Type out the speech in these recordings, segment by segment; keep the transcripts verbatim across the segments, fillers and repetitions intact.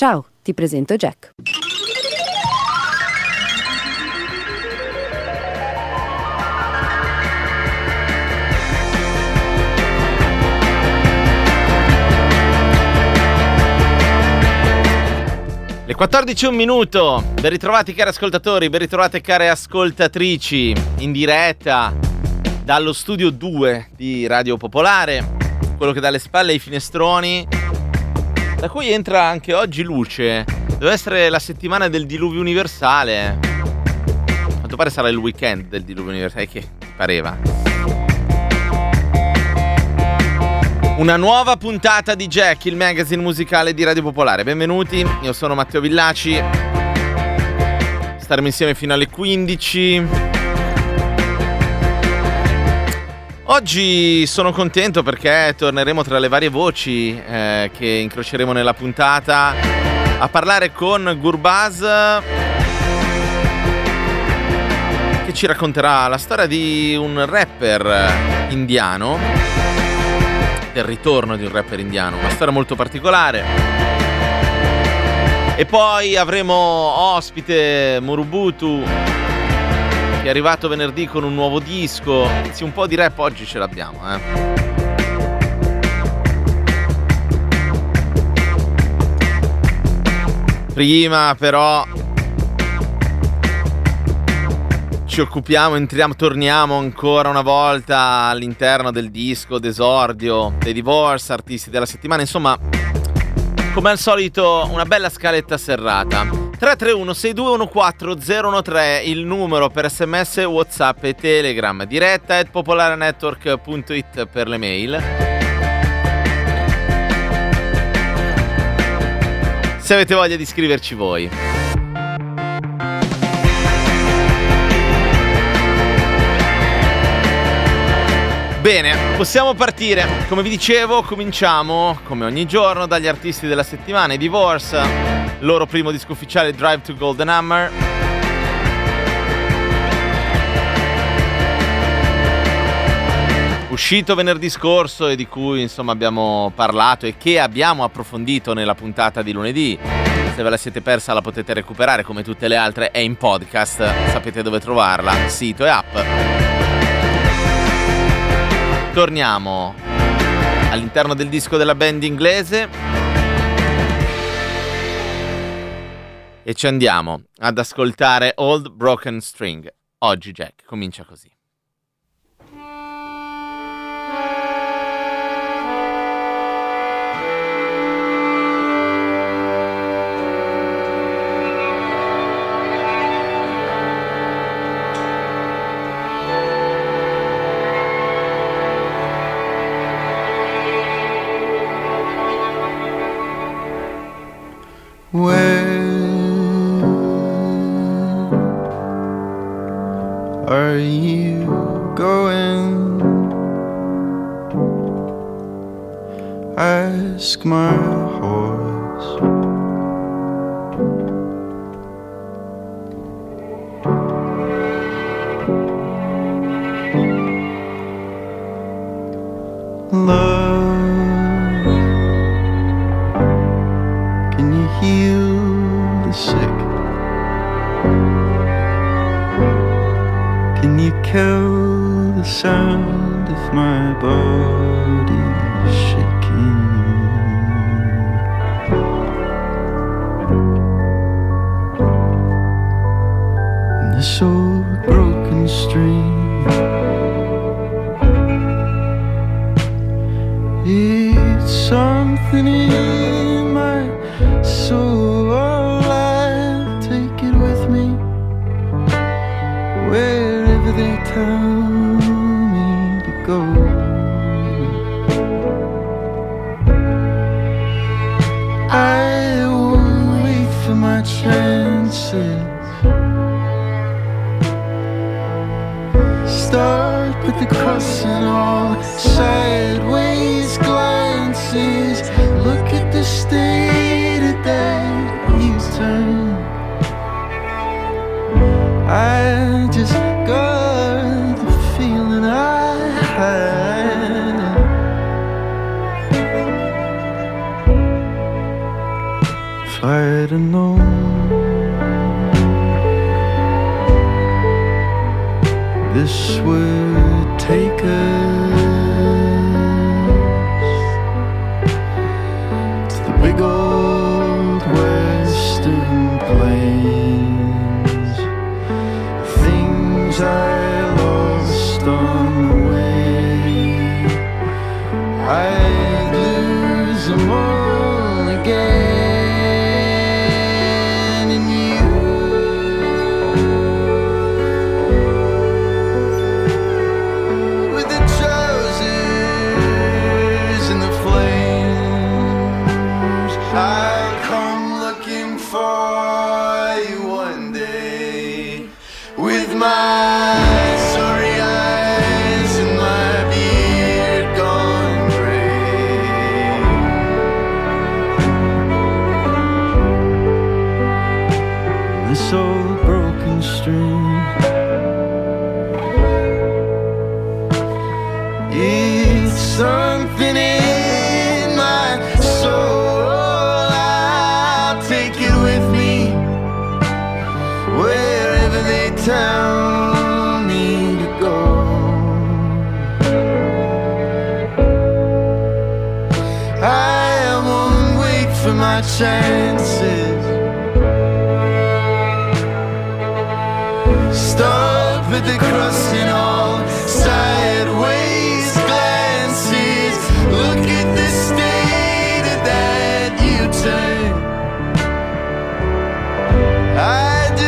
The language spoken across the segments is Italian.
Ciao, ti presento Jack. Le quattordici e un minuto, ben ritrovati cari ascoltatori, ben ritrovate care ascoltatrici, in diretta dallo studio due di Radio Popolare, quello che dà le spalle ai finestroni, da cui entra anche oggi luce. Deve essere la settimana del diluvio universale. A quanto pare sarà il weekend del diluvio universale, che pareva. Una nuova puntata di Jack, il magazine musicale di Radio Popolare. Benvenuti, io sono Matteo Villaci. Staremo insieme fino alle quindici. Oggi sono contento perché torneremo tra le varie voci eh, che incroceremo nella puntata a parlare con Gurbaz, che ci racconterà la storia di un rapper indiano, del ritorno di un rapper indiano, una storia molto particolare. E poi avremo ospite Murubutu, che è arrivato venerdì con un nuovo disco. Sì, un po' di rap oggi ce l'abbiamo, eh. Prima però ci occupiamo, entriamo, torniamo ancora una volta all'interno del disco d'esordio dei Divorce, artisti della settimana. Insomma, come al solito, una bella scaletta serrata. Tre tre uno sei due uno quattro zero uno tre il numero per sms, whatsapp e telegram. Diretta at popolarenetwork punto it per le mail. Se avete voglia di scriverci voi. Bene, possiamo partire. Come vi dicevo, cominciamo, come ogni giorno, dagli artisti della settimana. I Divorce, loro primo disco ufficiale, Drive to Golden Hammer. Uscito venerdì scorso e di cui insomma abbiamo parlato e che abbiamo approfondito nella puntata di lunedì. Se ve la siete persa la potete recuperare, come tutte le altre è in podcast, sapete dove trovarla, sito e app. Torniamo all'interno del disco della band inglese e ci andiamo ad ascoltare Old Broken String. Oggi Jack comincia così. Where are you going? Ask my horse. Love, heal the sick? Can you kill the sound of my body shaking? And this old broken string, it's something in my so alive, take it with me wherever they tell me to go. I won't wait for my chances. Start with the cross and all sideways glances. Look at the state of that he's turned. I just got the feeling I had If I had known this would take us to the big old western plains, things I lost on the way, I'd lose them all again. I'll come looking for you one day with my sorry eyes and my beard gone gray. This old broken string, it's something in my soul. Tell me to go. I won't wait for my chances. Stop at the crossing, all sideways glances. Look at the state that you turn. I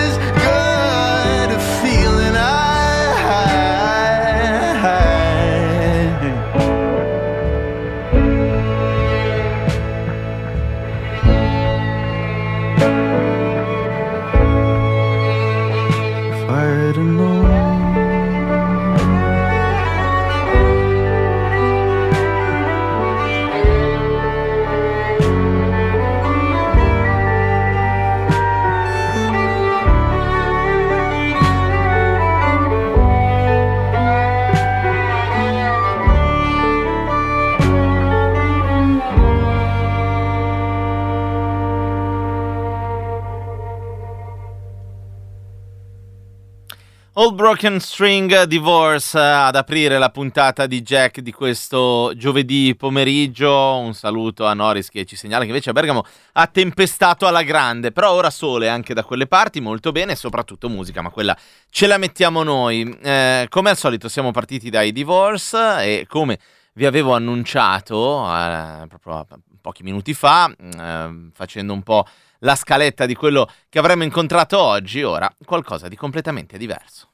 Old Broken String, Divorce, ad aprire la puntata di Jack di questo giovedì pomeriggio. Un saluto a Norris che ci segnala che invece a Bergamo ha tempestato alla grande, però ora sole anche da quelle parti, molto bene, e soprattutto musica, ma quella ce la mettiamo noi. Eh, come al solito siamo partiti dai Divorce e come vi avevo annunciato eh, proprio pochi minuti fa, eh, facendo un po' la scaletta di quello che avremmo incontrato oggi, ora qualcosa di completamente diverso.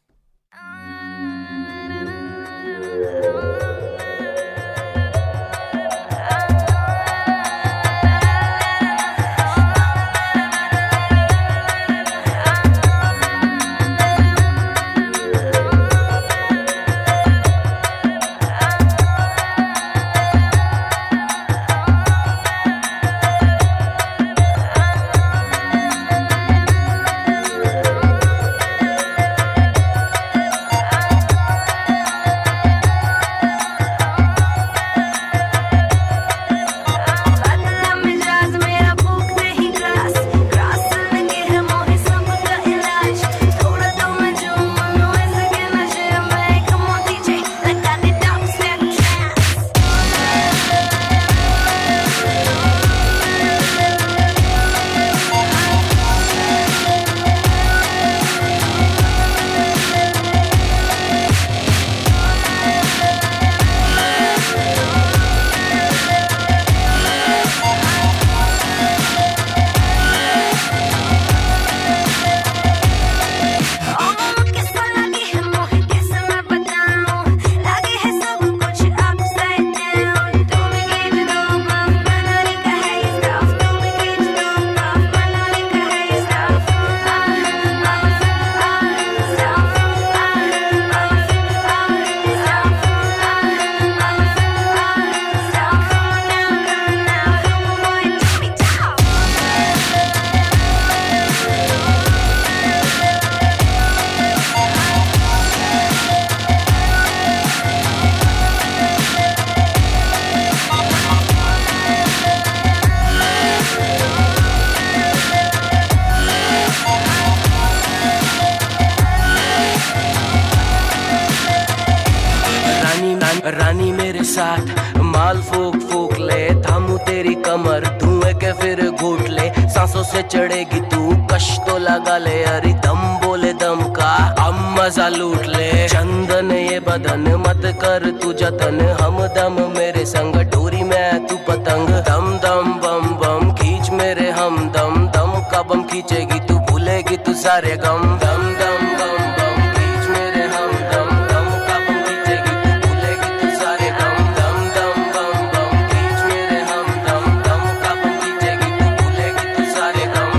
साथ माल फूक फूक ले थामू तेरी कमर धुएं के फिर घूट ले सांसों से चढ़ेगी तू कश तो लगा ले अरे दम बोले दम का हम मजा लूट ले चंदन ये बदन मत कर तू जतन हम दम मेरे संग डोरी में तू पतंग दम दम बम बम खींच मेरे हम दम दम का बम खींचेगी तू भूलेगी तू सारे गम दम दम बम बम खींच मेरे हम दम दम का बम खींचेगी तू भूलेगी तू सारे गम दम दम बम बम खींच मेरे हम दम दम का बम खींचेगी तू भूलेगी तू सारे गम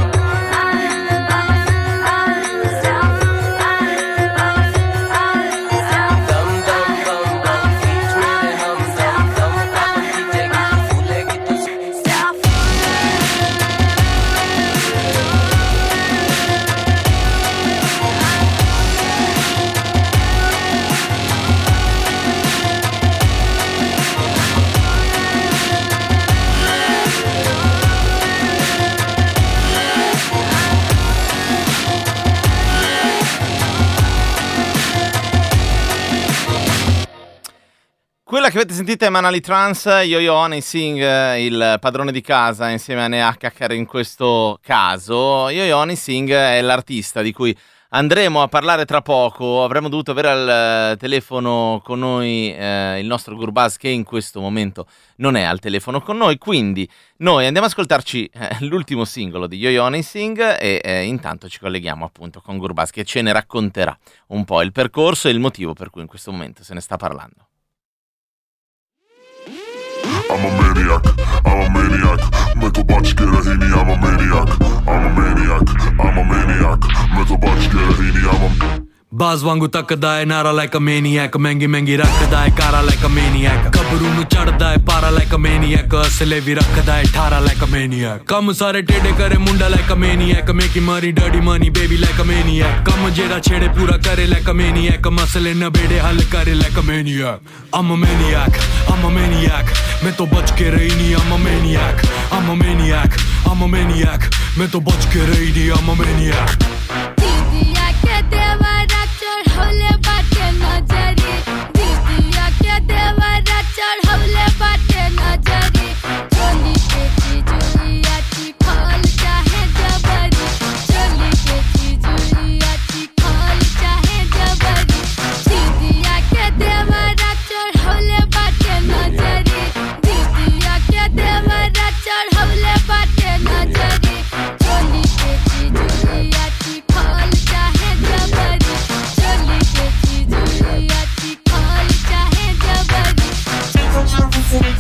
दम दम बम बम खींच मेरे हम दम दम का बम खींचेगी तू भूलेगी तू Quella che avete sentito è Manali Trance, Yo-Yo Honey Singh, il padrone di casa insieme a Neakakar in questo caso. Yo-Yo Honey Singh è l'artista di cui andremo a parlare tra poco. Avremmo dovuto avere al telefono con noi eh, il nostro Gurbaz, che in questo momento non è al telefono con noi, quindi noi andiamo ad ascoltarci eh, l'ultimo singolo di Yo-Yo Honey Singh e eh, intanto ci colleghiamo appunto con Gurbaz, che ce ne racconterà un po' il percorso e il motivo per cui in questo momento se ne sta parlando. I'm a maniac, I'm a maniac, मैं तो बच के रही नहीं, I'm a maniac, I'm a maniac, I'm a maniac, मैं तो बच के रही नहीं, I'm a ਬਾਜ਼ ਵਾਂਗੂ ਤੱਕਦਾ ਏ ਨਾਰਾ ਲਾਈਕ ਅ ਮੈਨੀਅਕ ਮਹਿੰਗੀ ਮਹਿੰਗੀ ਰੱਖਦਾ ਏ ਕਾਰਾ ਲਾਈਕ ਅ ਮੈਨੀਅਕ ਗੱਭਰੂ ਨੂੰ ਚੜਦਾ ਏ ਪਾਰਾ ਲਾਈਕ ਅ ਮੈਨੀਅਕ ਅਸਲੇ ਵੀ ਰੱਖਦਾ ਏ ਠਾਰਾ ਲਾਈਕ ਅ ਮੈਨੀਅਕ ਕੰਮ ਸਾਰੇ ਟੇਡੇ ਕਰੇ ਮੁੰਡਾ ਲਾਈਕ ਅ ਮੈਨੀਅਕ ਮੇਕੀ ਮਾਰੀ dirty money baby like a maniac ਕੰਮ ਜਿਹੜਾ ਛੇੜੇ ਪੂਰਾ ਕਰੇ ਲਾਈਕ ਅ ਮੈਨੀਅਕ ਮਸਲੇ ਨਬੇੜੇ ਹੱਲ ਕਰੇ like a maniac I'm a maniac, I'm a maniac ਮੈਂ ਤੋਂ ਬਚ ਕੇ ਰਹੀ ਨਹੀਂ I'm a maniac, I'm a maniac, I'm a maniac ਮੈਂ ਤੋਂ ਬਚ ਕੇ ਰਹੀ ਨਹੀਂ I'm a maniac दीदिया के देवरा चढ़ौले बाटे नजरी दीदिया के देवरा चढ़ौले बाटे नजरी चोली के चिजुइया चिखल चाहे जबरी चोली के चिजुइया चिखल चाहे जबरी दीदिया के देवरा चढ़ौले बाटे नजरी दीदिया के देवरा चढ़ौले बाटे नजरी चोली के चिजुइया चिखल चाहे जबरी चोली के चिजुइया चिखल चाहे जबरी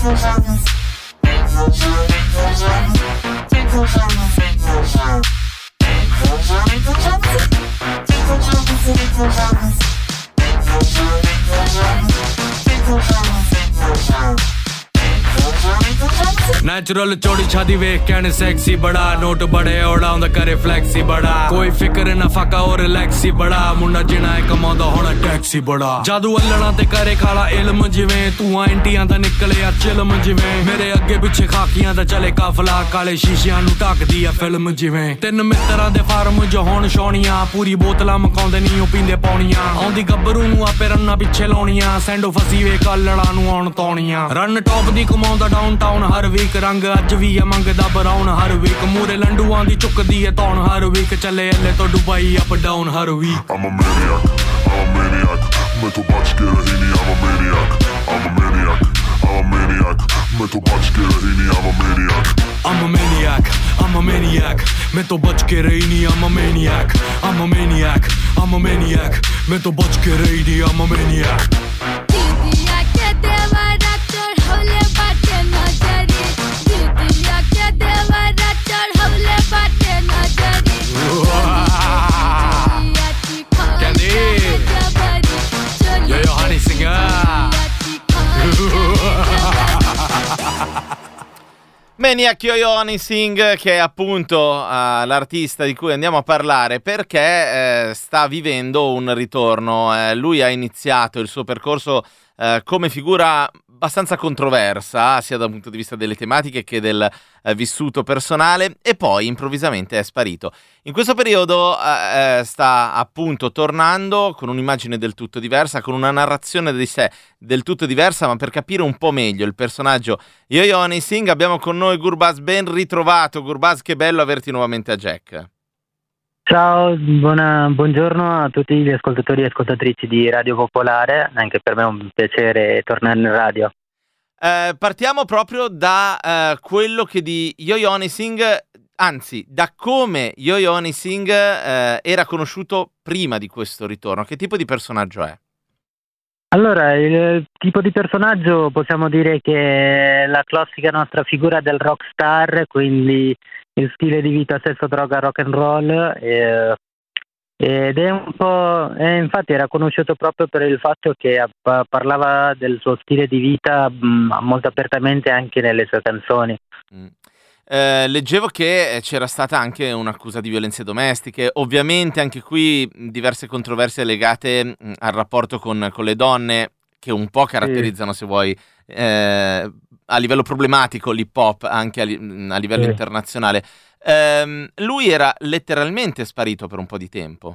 ਨੈਚੁਰਲ ਚੋੜੀ ਛਾਦੀ ਵੇਖ ਕਹਿਣ ਸੈਕਸੀ ਬੜਾ ਨੋਟ ਬੜੇ ਉਡਾਉਂਦਾ ਕਰੇ ਫਲੈਕਸੀ ਬੜਾ ਕੋਈ ਫਿਕਰ ਨਾ ਫਾਕਾ ਔਰ ਰਿਲੈਕਸੀ ਬੜਾ ਮੁੰਡਾ ਜਿਣਾ ਹੈ ਕਮਾਉਂਦਾ ਹੋਣਾ ਟੈਕਸੀ ਬੜਾ ਜਾਦੂ ਅੱਲਣਾ ਤੇ ਕਰੇ ਖਾਲਾ ਇਲਮ ਜਿਵੇਂ ਤੂੰ ਐਂਟੀਆਂ ਦਾ ਨਿਕਲਿਆ ਚਿਲਮ ਜਿਵੇਂ ਮੇਰੇ ਅੱਗੇ ਪਿੱਛੇ ਖਾਕੀਆਂ ਦਾ ਚਲੇ ਕਾਫਲਾ ਕਾਲੇ ਸ਼ੀਸ਼ਿਆਂ ਨੂੰ ਢੱਕਦੀ ਆ ਫਿਲਮ ਜਿਵੇਂ ਤਿੰਨ ਮਿੱਤਰਾਂ ਦੇ ਫਾਰਮ ਜੋ ਹੋਣ ਸ਼ੌਣੀਆਂ ਪੂਰੀ ਬੋਤਲਾਂ ਮਕਾਉਂਦੇ ਨਹੀਂ ਉਹ ਪੀਂਦੇ ਪੌਣੀਆਂ ਆਉਂਦੀ ਗੱਭਰੂ ਨੂੰ ਆਪੇ ਰੰਨਾ ਪਿੱਛੇ ਲਾਉਣੀਆਂ ਸੈਂਡੋ ਫਸੀ ਵੇ ਕੱਲਣਾ ਨੂੰ ਆਉਣ ਤੌਣੀਆਂ ਰਨ ਟੌਪ ਦੀ ਕਮਾਉਂਦਾ ਡਾਊਨਟਾਊਨ ਹਰ ਵੀਕ ਰੰਗ ਅੱਜ ਵੀ ਆ ਮੰਗਦਾ ਬਰਾਉਨ ਹਰ ਵੀਕ ਮੂਰੇ ਲੰਡੂਆਂ ਦੀ ਚੁੱਕਦੀ ਏ ਤੌਣ ਹਰ ਵੀਕ ਚੱਲੇ ਅੱਲੇ ਤੋਂ ਦੁਬਈ ਅਪ ਡਾਊਨ ਹਰ week I'm a maniac, I'm a maniac, मैं तो बच के रही नहीं I'm a maniac, I'm a maniac, I'm a maniac, मैं तो बच के रही नहीं I'm a maniac I'm a maniac, I'm a maniac मैं तो बच के रही नहीं I'm a maniac, I'm a maniac, I'm a maniac मैं तो बच के रही नहीं I'm a maniac दीदिया के देवरा चढ़ौले बाटे नजरी दीदिया के देवरा चढ़ौले बाटे नजरी Yo-Yo Honey Singh Maniac Yo-Yo Honey Singh, che è appunto uh, l'artista di cui andiamo a parlare, perché eh, sta vivendo un ritorno. Eh, lui ha iniziato il suo percorso eh, come figura abbastanza controversa, sia dal punto di vista delle tematiche che del eh, vissuto personale, e poi improvvisamente è sparito. In questo periodo eh, sta appunto tornando con un'immagine del tutto diversa, con una narrazione di sé del tutto diversa, ma per capire un po' meglio il personaggio Yo-Yo Honey Singh abbiamo con noi Gurbaz. Ben ritrovato Gurbaz, che bello averti nuovamente a Jack. Ciao, buona, buongiorno a tutti gli ascoltatori e ascoltatrici di Radio Popolare, anche per me è un piacere tornare in radio. Eh, partiamo proprio da eh, quello che di Yo-Yo Honey Singh, anzi da come Yo-Yo Honey Singh eh, era conosciuto prima di questo ritorno. Che tipo di personaggio è? Allora, il tipo di personaggio possiamo dire che è la classica nostra figura del rockstar, quindi il stile di vita sesso, droga, rock and roll, eh, ed è un po', eh, infatti era conosciuto proprio per il fatto che app- parlava del suo stile di vita mh, molto apertamente anche nelle sue canzoni. Mm. Eh, leggevo che c'era stata anche un'accusa di violenze domestiche, ovviamente anche qui diverse controversie legate mh, al rapporto con, con le donne, che un po' caratterizzano, sì, se vuoi, eh, a livello problematico l'hip hop anche a, li- a livello sì. internazionale. Eh, lui era letteralmente sparito per un po' di tempo.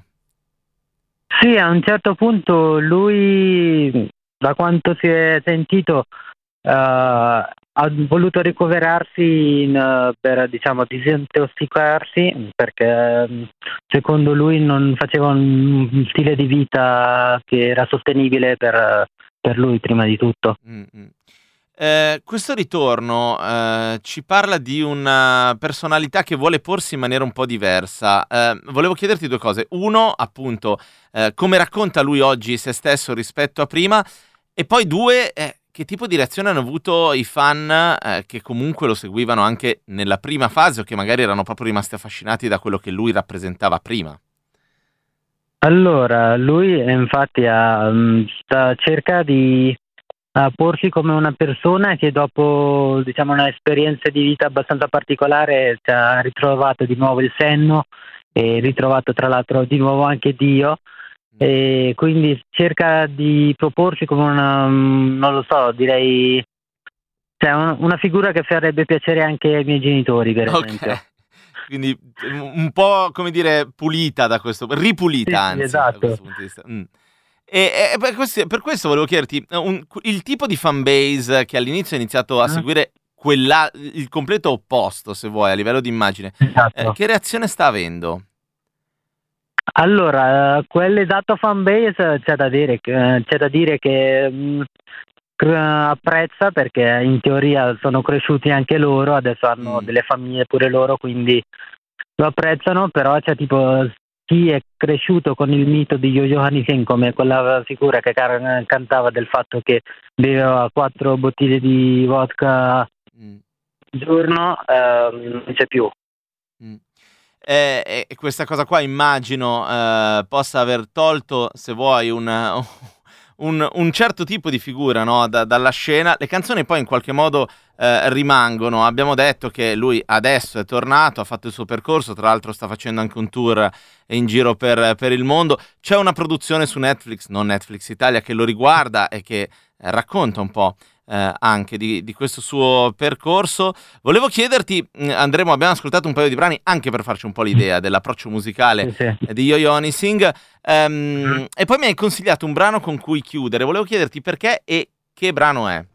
Sì, a un certo punto lui, da quanto si è sentito, uh, ha voluto ricoverarsi in, uh, per, diciamo, disintossicarsi, perché um, secondo lui non faceva un, un stile di vita che era sostenibile per, per lui prima di tutto. Mm-hmm. Eh, questo ritorno eh, ci parla di una personalità che vuole porsi in maniera un po' diversa. Eh, volevo chiederti due cose. Uno, appunto, eh, come racconta lui oggi se stesso rispetto a prima, e poi due, eh, che tipo di reazione hanno avuto i fan eh, che comunque lo seguivano anche nella prima fase, o che magari erano proprio rimasti affascinati da quello che lui rappresentava prima. Allora, lui infatti ha, sta, cerca di a porsi come una persona che dopo, diciamo, un'esperienza di vita abbastanza particolare ci ha ritrovato di nuovo il senno e ritrovato tra l'altro di nuovo anche Dio, e quindi cerca di proporsi come una, non lo so, direi, cioè un, una figura che farebbe piacere anche ai miei genitori, per esempio. Ok, quindi un po', come dire, pulita da questo, ripulita, sì, anzi, esatto. da questo punto di vista. Mm. E, e per, questo, per questo volevo chiederti un, il tipo di fanbase che all'inizio ha iniziato a seguire quella, il completo opposto, se vuoi, a livello di immagine, esatto. eh, che reazione sta avendo? Allora, quell'esatto fanbase c'è da dire, c'è da dire che mh, apprezza, perché in teoria sono cresciuti anche loro, adesso hanno Mm. delle famiglie pure loro, quindi lo apprezzano, però c'è tipo chi è cresciuto con il mito di Yo-Yo Honey Singh come quella figura che car- cantava del fatto che beveva quattro bottiglie di vodka al Mm. giorno, ehm, non c'è più. Mm. E, e questa cosa qua immagino eh, possa aver tolto, se vuoi, una, un, un certo tipo di figura, no? da, dalla scena. Le canzoni poi in qualche modo eh, rimangono. Abbiamo detto che lui adesso è tornato, ha fatto il suo percorso, tra l'altro sta facendo anche un tour in giro per, per il mondo. C'è una produzione su Netflix, non Netflix Italia, che lo riguarda e che eh, racconta un po' Eh, anche di, di questo suo percorso. Volevo chiederti, mh, andremo, abbiamo ascoltato un paio di brani anche per farci un po' l'idea dell'approccio musicale Sì, sì. eh, di Yo-Yo Honey Singh, ehm, e poi mi hai consigliato un brano con cui chiudere. Volevo chiederti perché e che brano è.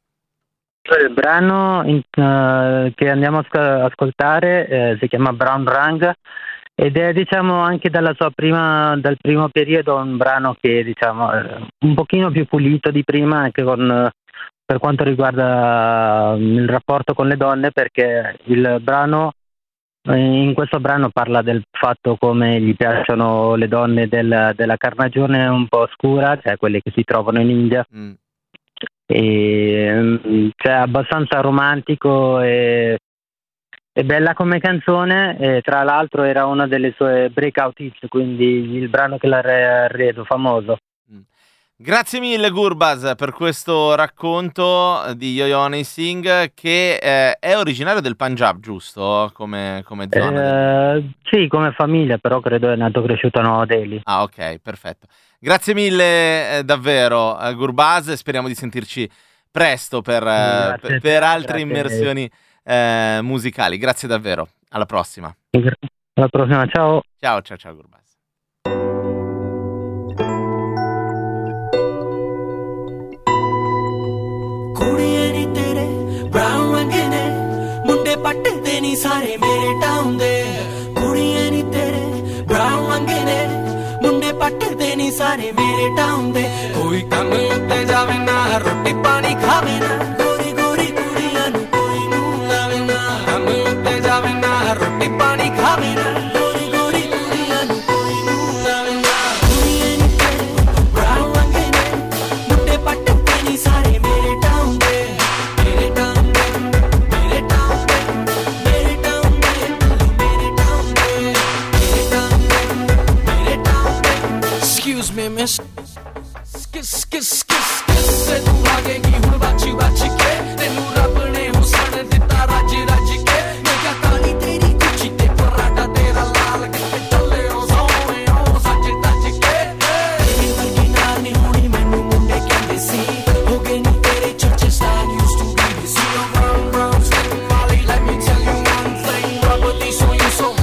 Il brano in- eh, che andiamo a sc- ascoltare eh, si chiama Brown Rang, ed è, diciamo, anche dalla sua prima, dal primo periodo un brano che, diciamo, è un pochino più pulito di prima, anche con, eh, per quanto riguarda eh, il rapporto con le donne, perché il brano, eh, in questo brano parla del fatto come gli piacciono le donne del- della carnagione un po' scura, cioè quelle che si trovano in India. Mm. E mm, cioè abbastanza romantico e, e bella come canzone, e tra l'altro era una delle sue breakout hits, quindi il brano che l'ha re- reso famoso. Grazie mille Gurbaz per questo racconto di Yo-Yo Honey Singh, che eh, è originario del Punjab, giusto? Come, come zona? Eh, sì, come famiglia, però credo è nato e cresciuto a Nuova Delhi. Ah, ok, perfetto. Grazie mille eh, davvero eh, Gurbaz, speriamo di sentirci presto per, eh, per, per altre grazie. immersioni eh, musicali. Grazie davvero, alla prossima. Alla prossima, ciao. Ciao, ciao, ciao Gurbaz. ਕੁੜੀਏ ਨੀ ਤੇਰੇ ਬ੍ਰਾਊਨ ਰੰਗ ਨੇ ਮੁੰਡੇ ਪੱਟਦੇ ਨੀ ਸਾਰੇ ਮੇਰੇ ਟਾਊਨ ਦੇ ਕੁੜੀਏ ਨੀ ਤੇਰੇ ਬ੍ਰਾਊਨ ਰੰਗ ਨੇ ਮੁੰਡੇ ਪੱਟਦੇ ਨੀ ਸਾਰੇ ਮੇਰੇ ਟਾਊਨ ਦੇ ਕੋਈ ਕੰਮ ਉੱਤੇ ਜਾਵੇ ਨਾ ਰੋਟੀ ਪਾਣੀ ਖਾਵੇ ਨਾ ਗੋਰੀ ਗੋਰੀ ਕੁੜੀਆਂ ਨੂੰ ਕੋਈ ਨੂੰ ਲਾਵੇ ਨਾ ਕੰਮ ਉੱਤੇ ਜਾਵੇ ਨਾ ਰੋਟੀ ਪਾਣੀ ਖਾਵੇ ਨਾ ਗੋਰੀ ਗੋਰੀ ਕੁੜੀਆਂ ਨੂੰ ਕੋਈ ਨੂੰ ਲਾਵੇ ਨਾ ਕੁੜੀਏ ਨੀ ਤੇਰੇ ਬ੍ਰਾਊਨ ਰੰਗ ਨੇ ਮੁੰਡੇ ਪੱਟਦੇ ਨੀ ਸਾਰੇ ਮੇਰੇ ਟਾਊਨ ਦੇ ਮੇਰੇ ਟਾਊਨ ਦੇ ਮੇਰੇ ਟਾਊਨ ਦੇ ਮੇਰੇ ਟਾਊਨ ਦੇ ਮੇਰੇ ਟਾਊਨ ਦੇ ਮੇਰੇ ਟਾਊਨ ਦੇ ਮੇਰੇ ਟਾਊਨ ਦੇ Excuse me miss Skis skis skis skis se tu lagegi hun bachi bachi ke tenu rab ne husan ditta raj raj ke main kya kali teri kuchi te parata tera lal kitte challe o sone o saj taj ke teri vargi naal ni honi mainu munde kende si ho gaye ni tere church stand used to be the see of brown brown skin molly let me tell you one thing rubber these on you so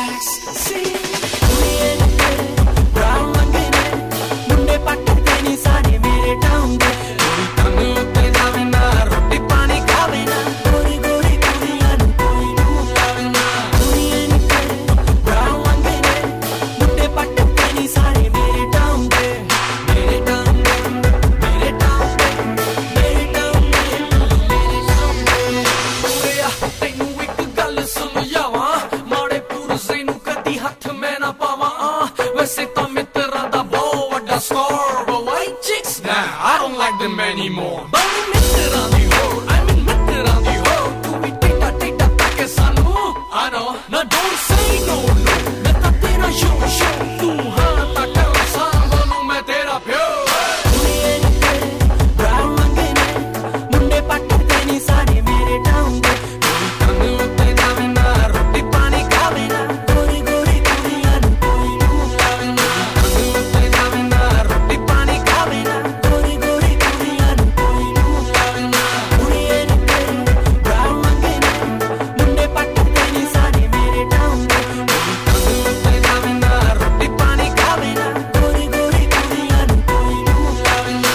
sexy kudiye ni tere brown rangene munde patte ni sare mere town de koi tang utte jave na roti pani khave na gori gori kudiyan koi nu lave na kudiye ni tere brown rangene munde patte ni sare mere town de mere town de mere town de mere town de mere town de oya tenu ik ਗੱਲ ਸੁਣ ਜਾਵਾਂ ਮਾੜੇ ਪੁਰਜ਼ੇ ਨੂੰ ਕਦੀ ਹੱਥ ਮੈਂ ਨਾ ਪਾਵਾਂ ਵੈਸੇ ਤਾਂ ਮਿੱਤਰਾਂ ਦਾ ਬਹੁਤ ਵੱਡਾ score but white chicks nah I don't like them anymore but ਮਿੱਤਰਾਂ ਦੀ ਹੋਰ I mean ਮਿੱਤਰਾਂ ਦੀ ਹੋਰ ਤੂੰ ਵੀ ਟੇਡਾ ਟੇਡਾ ਤੱਕ ਸਾਨੂੰ I know now don't say no no ਮੈਂ ਤਾਂ ਤੇਰਾ show show ਤੂੰ ਹਾਂ ਤਾਂ ਕਰ ਸਾਂਭ ਨੂੰ ਮੈਂ ਤੇਰਾ ਪਿਓ ਕੁੜੀਏ ਨੀ ਤੇਰੇ brown ਰੰਗੇ ਨੇ ਮੁੰਡੇ ਪੱਟਦੇ ਨੀ ਸਾਰੇ ਮੇਰੇ ਟਾਊਨ ਦੇ ਕੋਈ ਤੰਗ ਉੱਤੇ ਜਾਵੇ ਨਾ ਰੋਟੀ ਪਾਣੀ ਖਾਵੇ ਨਾ ਗੋਰੀ ਗੋਰੀ ਕੁੜੀਆਂ ਨੂੰ ਕੋਈ ਨੂੰ ਲਾਵੇ ਨਾ ਤੰਗ ਉੱਤੇ ਜਾਵੇ ਨਾ ਰੋਟੀ ਪਾਣੀ ਖਾਵੇ ਨਾ ਗੋਰੀ ਗੋਰੀ ਕੁੜੀਆਂ ਨੂੰ ਕੋਈ ਨੂੰ ਲਾਵੇ ਨਾ ਕੁੜੀਏ ਨੀ ਤੇਰੇ brown ਰੰਗੇ ਨੇ ਮੁੰਡੇ ਪੱਟਦੇ ਨੀ ਸਾਰੇ ਮੇਰੇ ਟਾਊਨ ਦੇ ਕੋਈ ਤੰਗ ਉੱਤੇ ਜਾਵੇ ਨਾ ਰੋਟੀ ਪਾਣੀ ਖਾਵੇ ਨਾ ਗੋਰੀ ਗੋਰੀ ਕੁੜੀਆਂ ਨੂੰ ਕੋਈ ਨੂੰ ਲਾਵੇ ਨਾ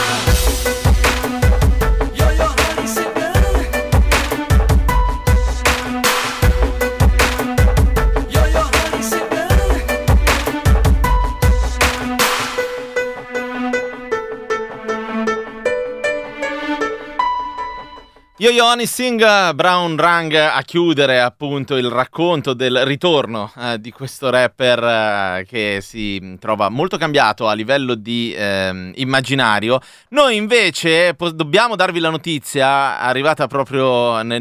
Yo yo honey singer Yo yo honey singer Yo-Yo Honey Singh, Brown Rang a chiudere appunto il racconto del ritorno eh, di questo rapper eh, che si trova molto cambiato a livello di eh, immaginario. Noi invece po- dobbiamo darvi la notizia arrivata proprio nel,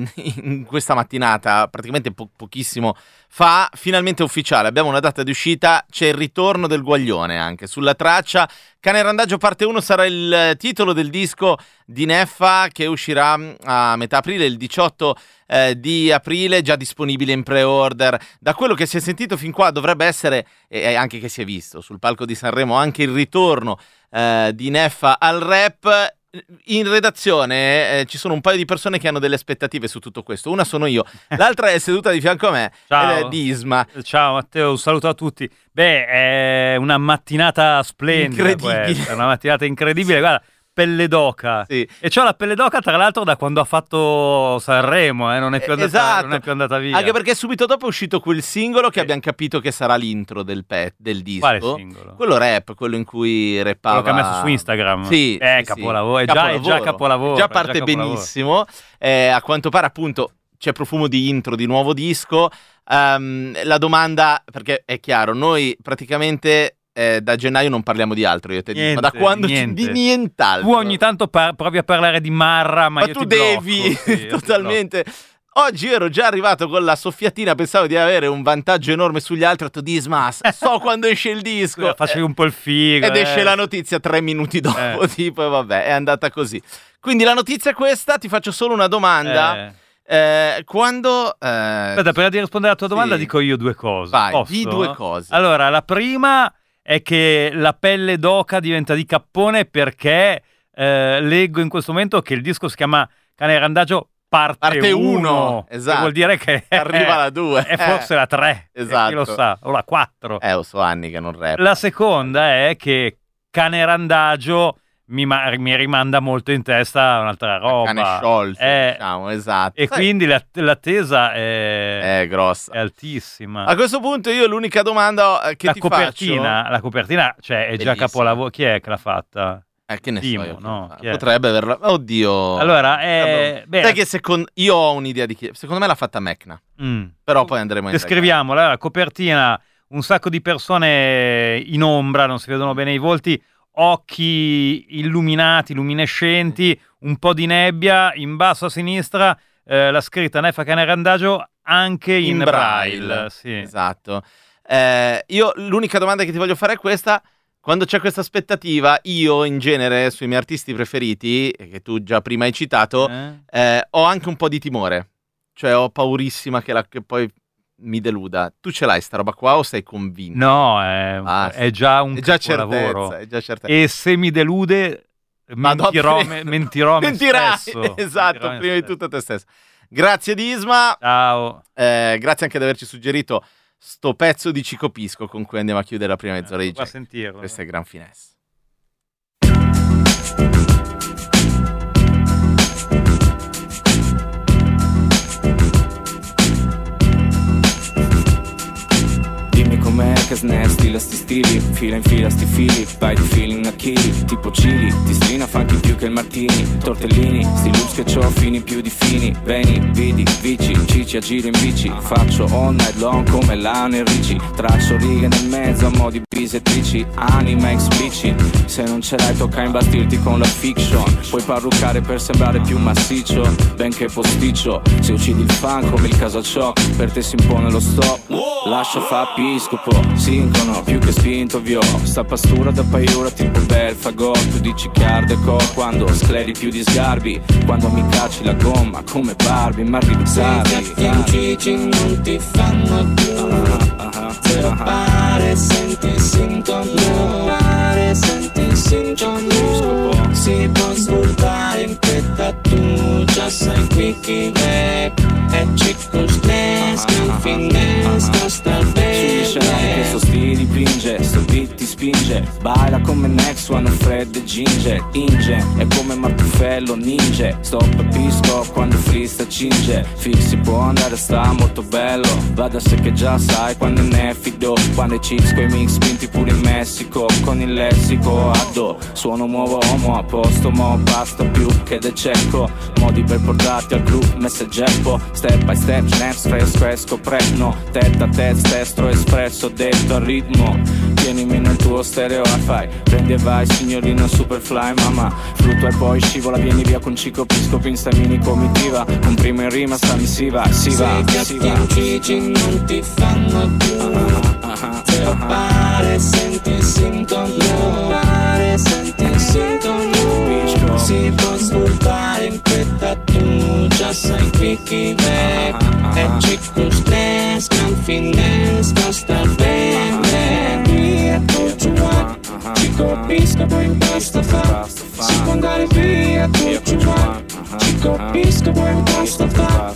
in questa mattinata, praticamente po- pochissimo fa, finalmente ufficiale. Abbiamo una data di uscita, c'è il ritorno del Guaglione anche sulla traccia. Cane Randagio parte uno sarà il titolo del disco di Neffa che uscirà a metà aprile, il diciotto eh, di aprile, già disponibile in pre-order. Da quello che si è sentito fin qua dovrebbe essere, e anche che si è visto sul palco di Sanremo, anche il ritorno eh, di Neffa al rap. In redazione eh, ci sono un paio di persone che hanno delle aspettative su tutto questo. Una sono io, l'altra è seduta di fianco a me. Ciao. Ed è di Isma. Ciao Matteo, un saluto a tutti. Beh, è una mattinata splendida, Incredibile. questa, una mattinata incredibile. Guarda, pelle d'oca. Sì. E c'ho la pelle d'oca tra l'altro da quando ha fatto Sanremo, eh, non, è più andata, Esatto. non è più andata via. Anche perché subito dopo è uscito quel singolo che Sì. abbiamo capito che sarà l'intro del, pet, del disco. Quale singolo? Quello rap, quello in cui rappava. Quello che ha messo su Instagram. Sì. Eh, sì, capolavoro, sì. è già- è già capolavoro, Già è già parte capolavoro. benissimo. Eh, a quanto pare appunto c'è profumo di intro di nuovo disco. Ehm, la domanda, perché è chiaro, noi praticamente eh, da gennaio non parliamo di altro, io e te dico, Niente, ma da quando ci- niente. di nient'altro. Tu ogni tanto par- provi a parlare di Marra, ma, ma io tu ti devi blocco, sì, io ti totalmente. Oggi ero già arrivato con la soffiatina, pensavo di avere un vantaggio enorme sugli altri. Ho detto Disma, so quando esce il disco. blocco. Facevi un po' il figo. Ed esce eh. la notizia tre minuti dopo, Eh. tipo, e vabbè, è andata così. Quindi la notizia è questa, ti faccio solo una domanda. Eh. Eh, quando... eh, Aspetta, prima di rispondere alla tua domanda sì. dico io due cose. Vai, Posso? di due cose. Allora, la prima è che la pelle d'oca diventa di cappone perché eh, leggo in questo momento che il disco si chiama Cane Randagio parte uno, esatto. Vuol dire che arriva la due. È forse la tre, esatto. Chi lo sa, o la quattro. Eh, lo so anni che non rap. La seconda è che Cane Randagio mi, ma- mi rimanda molto in testa un'altra roba. Cane sciolto, è, diciamo, esatto. E Sai, quindi la- l'attesa è, è grossa. È altissima. A questo punto io l'unica domanda che la ti copertina, faccio... La copertina, cioè, è già Bellissima. capolavoro. Chi è che l'ha fatta? Eh, che ne Timo, so io. no? Chi è? Potrebbe averla... Oddio. Allora, è... beh, sai che secondo... io ho un'idea di chi... Secondo me l'ha fatta Mecna. mm. Però poi andremo a Descriviamola. La copertina, un sacco di persone in ombra, non si vedono bene i volti, occhi illuminati, luminescenti, un po' di nebbia, in basso a sinistra eh, la scritta Neffa Cane Randagio anche in, in braille. braille. Sì. Esatto. Eh, io l'unica domanda che ti voglio fare è questa: quando c'è questa aspettativa, io in genere sui miei artisti preferiti, che tu già prima hai citato, Eh? eh, ho anche un po' di timore, cioè ho paurissima che, la, che poi mi deluda. Tu ce l'hai sta roba qua o sei convinto? No, è, Ah, è già un è già capolavoro. certezza, è già certezza. E se mi delude Vado a mentirò, pre- me, mentirò a me Mentirai, stesso. esatto, Mentirò a me prima di stesso. tutto a te stesso. Grazie di Isma. Ciao. Eh, grazie anche di averci suggerito sto pezzo di Cico Pisco con cui andiamo a chiudere la prima mezz'ora di Va a Jack. sentirlo. Questa è Gran Finesse. Dimmi com'è che snesti sti stili, fila in fila sti fili, vai di feeling a chili, tipo chili, ti strina funky più che il martini, tortellini, sti loops che c'ho fini più di fini, veni, vidi, vici, cici a giro in bici, faccio all night long come Lionel Richie, traccio righe nel mezzo a mo' di bisettrici, anima explicit, se non ce l'hai tocca imbastirti con la fiction, puoi parruccare per sembrare più massiccio, benché posticcio, se uccidi il fan come il Casaciò, per te si impone lo stop, lascia fa piscopo, sincrono, più che spinto vio, sta pastura da paiura tipo Belfagor, tu dici che arde core quando scleri più di sgarbi, quando mi cacci la gomma come Barbie, ma arrivi tardi, Cici non ti fanno più, zero pare, senti sintomo, pare, senti sintomo, si può svoltare in quetta, tu già sai qui chi è, è Cico Sness, Gran Finesse, sta bene, questo stile dipinge, sto beat ti spinge, baila come Next One, Fred e Ginger, Inge, è come Martufello, ninja, stop pisco quando freesta cinge, fix si può andare, sta molto bello, vada se che già sai quando ne fido, quando i chicks coi mix spinti pure in Messico, con il lessico addo, suono nuovo uomo a posto, mo basta più che de cecco, modi per portarti al clou, messageppo, step by step, snaps, fresco, esco, prepno, testa a testa, testro, espresso, detto al ritmo, tienimi nel tuo stereo hi-fi, prendi e vai signorina superfly, mamma, fluttua e poi scivola, vieni via con Cico Pisco, pinsta mini comitiva, con prima in rima sta missiva, si va, si va, Cici non ti fanno più, zero pare, senti sintomo, pare, senti sintomo, si può svoltare in quetta, tu già sai qui chi è, è Cico Sness, Gran Finesse, sta bene, via tutto qua, Cico Pisco poi basta fa, si può andare via tutto qua, Cico Pisco poi basta fa,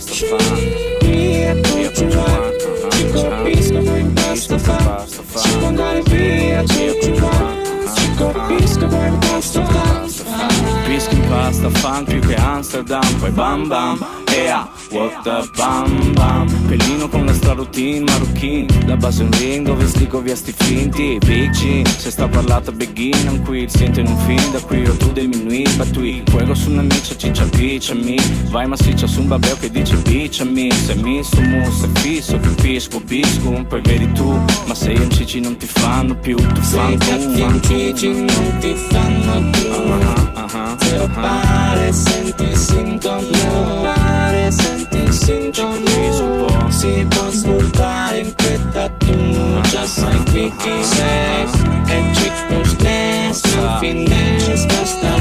via tutto qua, Cico Pisco poi basta fa, si può andare via tutto qua, Cico Pisco poi basta fa. Whisky in pasta, fan più che Amsterdam, poi bam bam, ea, what the bam bam, pellino con la straroutine, marocchine, la base un ring dove sligo via sti finti, big G, se sta parlata begin, un qui, sento in un film, da qui o tu del minuit, batui, fuego su una miccia, ciccia picciami, vai massiccia su un babeo che dice picciami, se mi su mu, se fisso, capisco, bisco, poi vedi tu, ma se io in cici non ti fanno più, tu fanno in cici non ti fanno più, zero pare, senti sintomo, pare, senti sintomo, si può svoltare in quetta, tu già sai qui chi sei, è Cico Sness, Gran Finesse, sta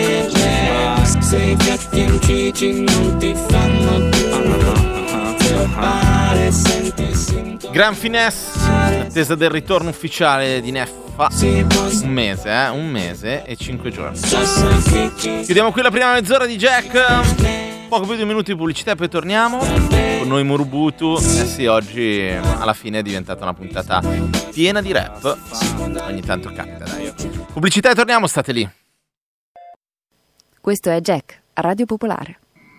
bene, se i piatti in cici non ti fanno più, zero pare, senti sintomo. Gran Finesse, attesa del ritorno ufficiale di Neff fa un mese, eh? Un mese e cinque giorni. Chiudiamo qui la prima mezz'ora di Jack. Poco più di un minuto di pubblicità e poi torniamo. Con noi Murubutu. Eh sì, oggi alla fine è diventata una puntata piena di rap. Ogni tanto capita, dai. Pubblicità e torniamo, state lì. Questo è Jack, a Radio Popolare.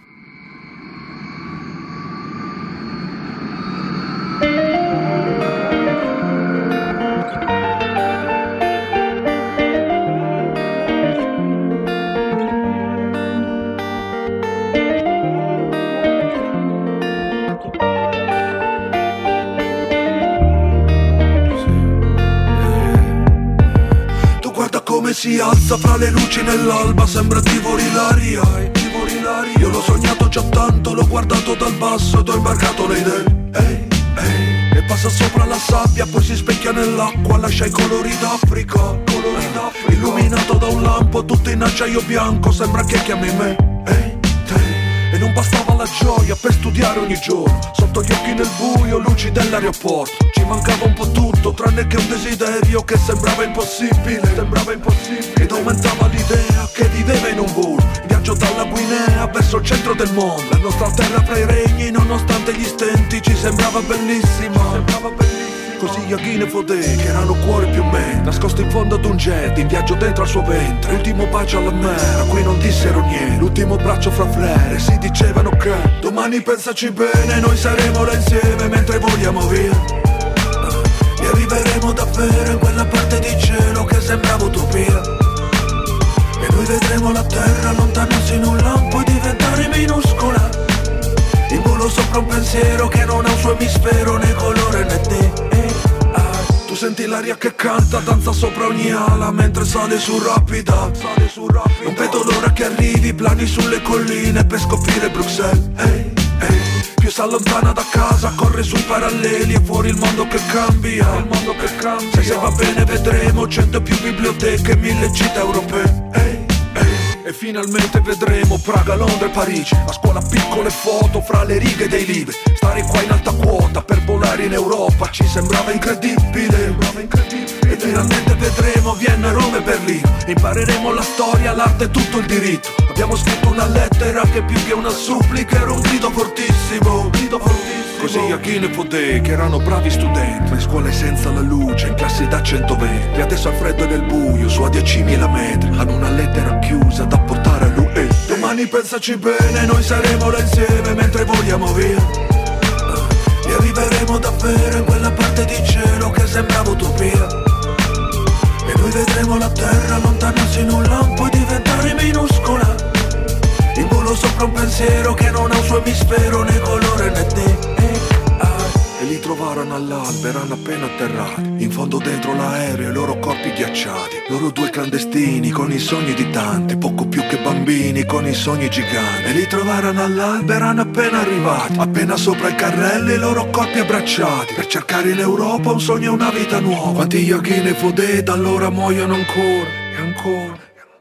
Come si alza fra le luci nell'alba, sembra Tivoli l'aria, Tivoli l'aria. Io l'ho sognato già tanto, l'ho guardato dal basso ed ho imbarcato le idee. Ehi, ehi, e passa sopra la sabbia, poi si specchia nell'acqua, lascia i colori d'Africa, colori d'Africa. Illuminato da un lampo, tutto in acciaio bianco, sembra che chiami me. Ehi, te. E non bastava la gioia per studiare ogni giorno, sotto gli occhi nel buio, luci dell'aeroporto. Ci mancava un po' tutto, tranne che un desiderio che sembrava impossibile, sembrava impossibile. Ed aumentava l'idea che viveva in un volo, in viaggio dalla Guinea verso il centro del mondo. La nostra terra fra i regni, nonostante gli stenti, ci sembrava bellissima, sembrava bellissima. Così Yaghine Fodé, che erano cuore più me, nascosto in fondo ad un jet, in viaggio dentro al suo ventre. L'ultimo bacio alla mera, qui non dissero niente. L'ultimo braccio fra frere, si dicevano che domani pensaci bene, noi saremo là insieme mentre voliamo via. E arriveremo davvero in quella parte di cielo che sembrava utopia. E noi vedremo la terra allontanarsi in un lampo e diventare minuscola, in volo sopra un pensiero che non ha un suo emisfero, né colore né te. Tu senti l'aria che canta, danza sopra ogni ala mentre sale su rapida, sale su rapida. Non vedo l'ora che arrivi, plani sulle colline per scoprire Bruxelles. Ehi, ehi, più si allontana da casa, corre sui paralleli e fuori il mondo che cambia, il mondo che cambia. Se, se va bene vedremo cento più biblioteche, mille città europee. Ehi, e finalmente vedremo Praga, Londra e Parigi. A scuola piccole foto fra le righe dei libri. Stare qua in alta quota per volare in Europa ci sembrava incredibile, sembrava incredibile. E finalmente vedremo Vienna, Roma e Berlino. Impareremo la storia, l'arte e tutto il diritto. Abbiamo scritto una lettera che più che una supplica era un grido fortissimo, un grido fortissimo. Così Yaghine Fodé, che erano bravi studenti, ma in scuole senza la luce, in classi da centoventi. E adesso al freddo e nel buio, su a diecimila metri, hanno una lettera chiusa da portare a lui. E domani pensaci bene, noi saremo là insieme mentre voliamo via. E arriveremo davvero in quella parte di cielo che sembrava utopia. E noi vedremo la terra allontanarsi in un lampo e diventare minuscola, in volo sopra un pensiero che non ha un suo emisfero, né colore né te. E li trovarono all'alba, erano appena atterrati, in fondo dentro l'aereo i loro corpi ghiacciati. Loro due clandestini con i sogni di tanti, poco più che bambini con i sogni giganti. E li trovarono all'alba, erano appena arrivati, appena sopra il carrello i loro corpi abbracciati, per cercare in Europa un sogno e una vita nuova. Quanti Yaghine Fodé da allora muoiono ancora e ancora.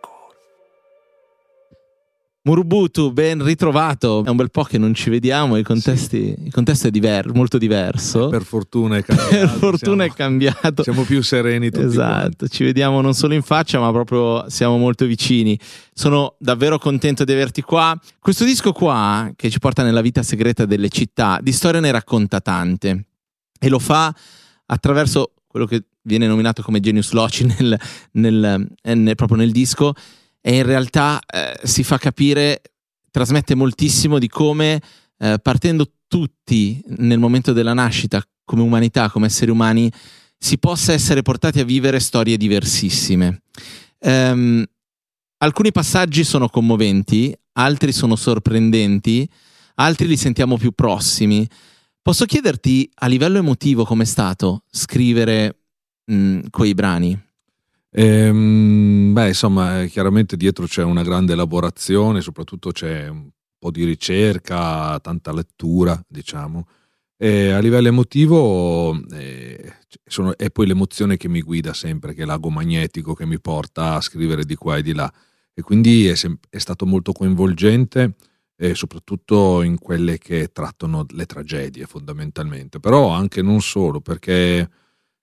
Murubutu, ben ritrovato. È un bel po' che non ci vediamo, i contesti, sì. Il contesto è diver- molto diverso. Per fortuna è cambiato. Per fortuna siamo, è cambiato. Siamo più sereni tutti. Esatto, quanti. Ci vediamo non solo in faccia, ma proprio siamo molto vicini. Sono davvero contento di averti qua. Questo disco qua, che ci porta nella vita segreta delle città, di storia ne racconta tante. E lo fa attraverso quello che viene nominato come genius loci nel, nel, nel, proprio nel disco. E in realtà eh, si fa capire, trasmette moltissimo di come eh, partendo tutti nel momento della nascita come umanità, come esseri umani, si possa essere portati a vivere storie diversissime. Um, alcuni passaggi sono commoventi, altri sono sorprendenti, altri li sentiamo più prossimi. Posso chiederti a livello emotivo com'è stato scrivere mh, quei brani? Ehm, beh, insomma, chiaramente dietro c'è una grande elaborazione, soprattutto c'è un po' di ricerca, tanta lettura, diciamo. E a livello emotivo eh, sono, è poi l'emozione che mi guida sempre, che è l'ago magnetico che mi porta a scrivere di qua e di là. E quindi è, sem- è stato molto coinvolgente, eh, soprattutto in quelle che trattano le tragedie fondamentalmente, però anche non solo, perché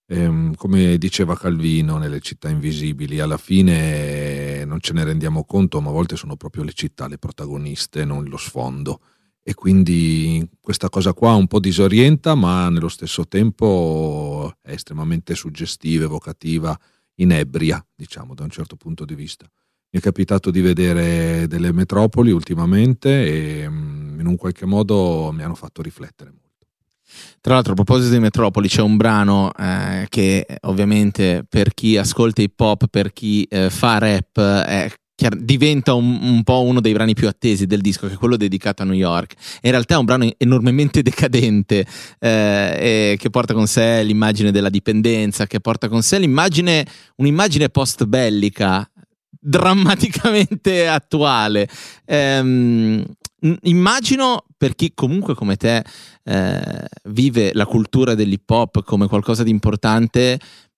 ehm, come diceva Calvino nelle città invisibili, alla fine non ce ne rendiamo conto, ma a volte sono proprio le città le protagoniste, non lo sfondo. E quindi questa cosa qua un po' disorienta, ma nello stesso tempo è estremamente suggestiva, evocativa, inebria, diciamo, da un certo punto di vista. Mi è capitato di vedere delle metropoli ultimamente e in un qualche modo mi hanno fatto riflettere molto. Tra l'altro, a proposito di metropoli, c'è un brano eh, che ovviamente per chi ascolta hip hop, per chi eh, fa rap, è chiar- diventa un, un po' uno dei brani più attesi del disco, che è quello dedicato a New York. In realtà è un brano enormemente decadente, eh, e che porta con sé l'immagine della dipendenza, che porta con sé l'immagine, un'immagine post bellica drammaticamente attuale. Ehm, immagino, per chi comunque come te eh, vive la cultura dell'hip hop come qualcosa di importante,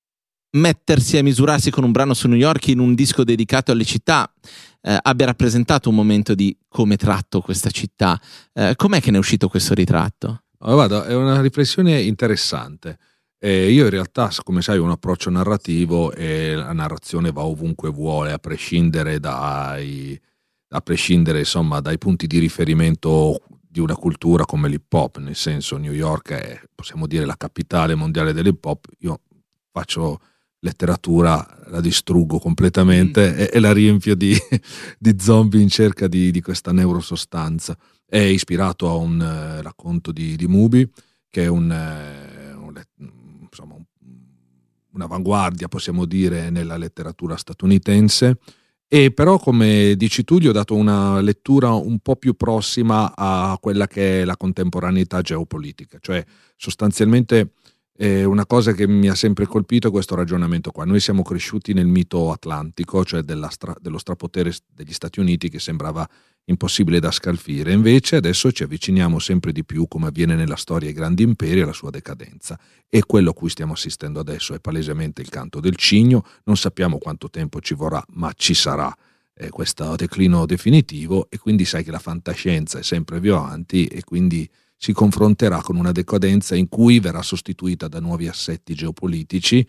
mettersi a misurarsi con un brano su New York in un disco dedicato alle città eh, abbia rappresentato un momento di come tratto questa città. Eh, com'è che ne è uscito questo ritratto? Oh, guarda, è una riflessione interessante. Eh, io in realtà, come sai, ho un approccio narrativo e la narrazione va ovunque vuole, a prescindere dai, a prescindere insomma dai punti di riferimento di una cultura come l'hip hop, nel senso New York è, possiamo dire, la capitale mondiale dell'hip hop. Io faccio letteratura, la distruggo completamente mm. e, e la riempio di, di zombie in cerca di, di questa neurosostanza. È ispirato a un uh, racconto di, di Mubi, che è un, uh, un insomma un'avanguardia, possiamo dire, nella letteratura statunitense. E però, come dici tu, gli ho dato una lettura un po' più prossima a quella che è la contemporaneità geopolitica, cioè sostanzialmente eh, una cosa che mi ha sempre colpito è questo ragionamento qua. Noi siamo cresciuti nel mito atlantico, cioè della stra- dello strapotere degli Stati Uniti, che sembrava impossibile da scalfire. Invece adesso ci avviciniamo sempre di più, come avviene nella storia, ai grandi imperi e alla sua decadenza. E quello a cui stiamo assistendo adesso è palesemente il canto del cigno. Non sappiamo quanto tempo ci vorrà, ma ci sarà eh, questo declino definitivo, e quindi sai che la fantascienza è sempre più avanti e quindi si confronterà con una decadenza in cui verrà sostituita da nuovi assetti geopolitici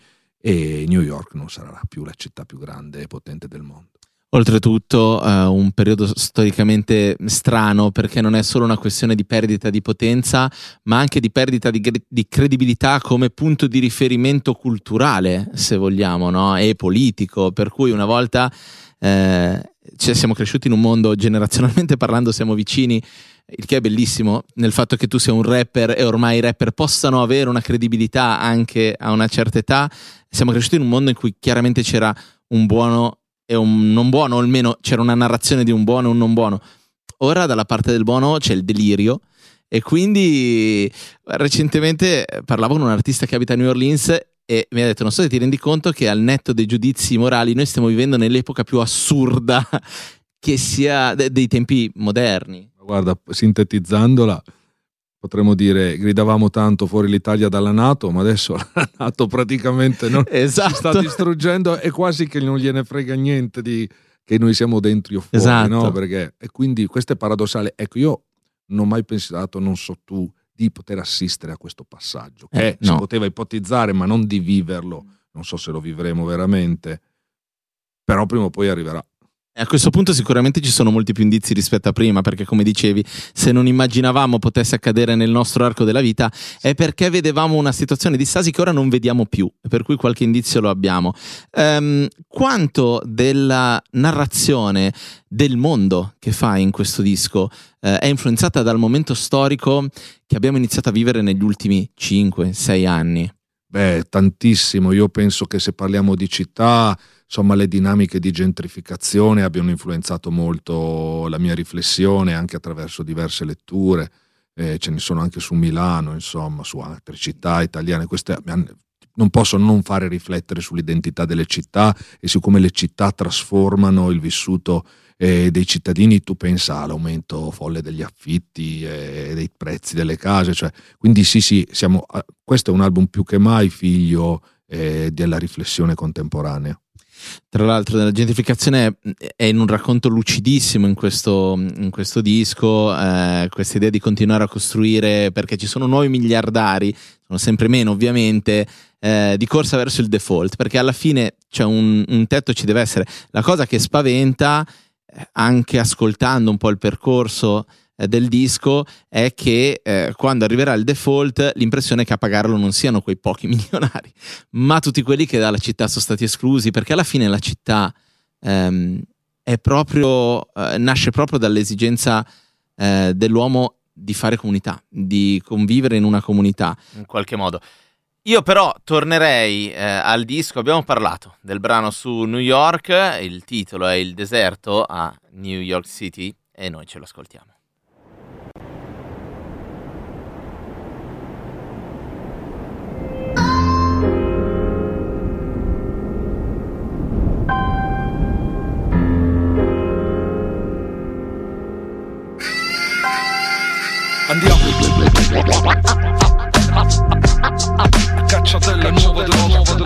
e New York non sarà più la città più grande e potente del mondo. Oltretutto uh, un periodo storicamente strano, perché non è solo una questione di perdita di potenza, ma anche di perdita di, di credibilità come punto di riferimento culturale, se vogliamo, no? E politico, per cui una volta eh, cioè siamo cresciuti in un mondo, generazionalmente parlando siamo vicini, il che è bellissimo nel fatto che tu sia un rapper e ormai i rapper possano avere una credibilità anche a una certa età. Siamo cresciuti in un mondo in cui chiaramente c'era un buono e un non buono, o almeno c'era una narrazione di un buono e un non buono. Ora dalla parte del buono c'è il delirio, e quindi recentemente parlavo con un artista che abita a New Orleans e mi ha detto: non so se ti rendi conto che al netto dei giudizi morali noi stiamo vivendo nell'epoca più assurda che sia de- dei tempi moderni. Guarda, sintetizzandola, potremmo dire: gridavamo tanto fuori l'Italia dalla NATO, ma adesso la NATO praticamente non esatto. si sta distruggendo, e quasi che non gliene frega niente di che noi siamo dentro o fuori, esatto. no? Perché, e quindi questo è paradossale. Ecco, io non ho mai pensato, non so tu, di poter assistere a questo passaggio, che eh, si no. poteva ipotizzare, ma non di viverlo. Non so se lo vivremo veramente, però prima o poi arriverà. E a questo punto sicuramente ci sono molti più indizi rispetto a prima, perché come dicevi, se non immaginavamo potesse accadere nel nostro arco della vita è perché vedevamo una situazione di stasi che ora non vediamo più, per cui qualche indizio lo abbiamo. Um, quanto della narrazione del mondo che fai in questo disco eh, è influenzata dal momento storico che abbiamo iniziato a vivere negli ultimi cinque sei anni? Beh, tantissimo. Io penso che se parliamo di città, insomma, le dinamiche di gentrificazione abbiano influenzato molto la mia riflessione, anche attraverso diverse letture. Eh, ce ne sono anche su Milano, insomma, su altre città italiane. Queste non posso non fare riflettere sull'identità delle città e su come le città trasformano il vissuto eh, dei cittadini. Tu pensa all'aumento folle degli affitti e eh, dei prezzi delle case, cioè, quindi sì sì, siamo, questo è un album più che mai figlio eh, della riflessione contemporanea. Tra l'altro la gentrificazione è in un racconto lucidissimo in questo, in questo disco, eh, questa idea di continuare a costruire perché ci sono nuovi miliardari, sono sempre meno ovviamente, eh, di corsa verso il default, perché alla fine c'è un, un tetto, ci deve essere. La cosa che spaventa, eh, anche ascoltando un po' il percorso eh, del disco, è che eh, quando arriverà il default l'impressione è che a pagarlo non siano quei pochi milionari, ma tutti quelli che dalla città sono stati esclusi, perché alla fine la città ehm, è proprio eh, nasce proprio dall'esigenza eh, dell'uomo di fare comunità, di convivere in una comunità in qualche modo. Io però tornerei eh, al disco. Abbiamo parlato del brano su New York, il titolo è Il deserto a New York City e noi ce lo ascoltiamo. Andiamo a caccia della nuova droga,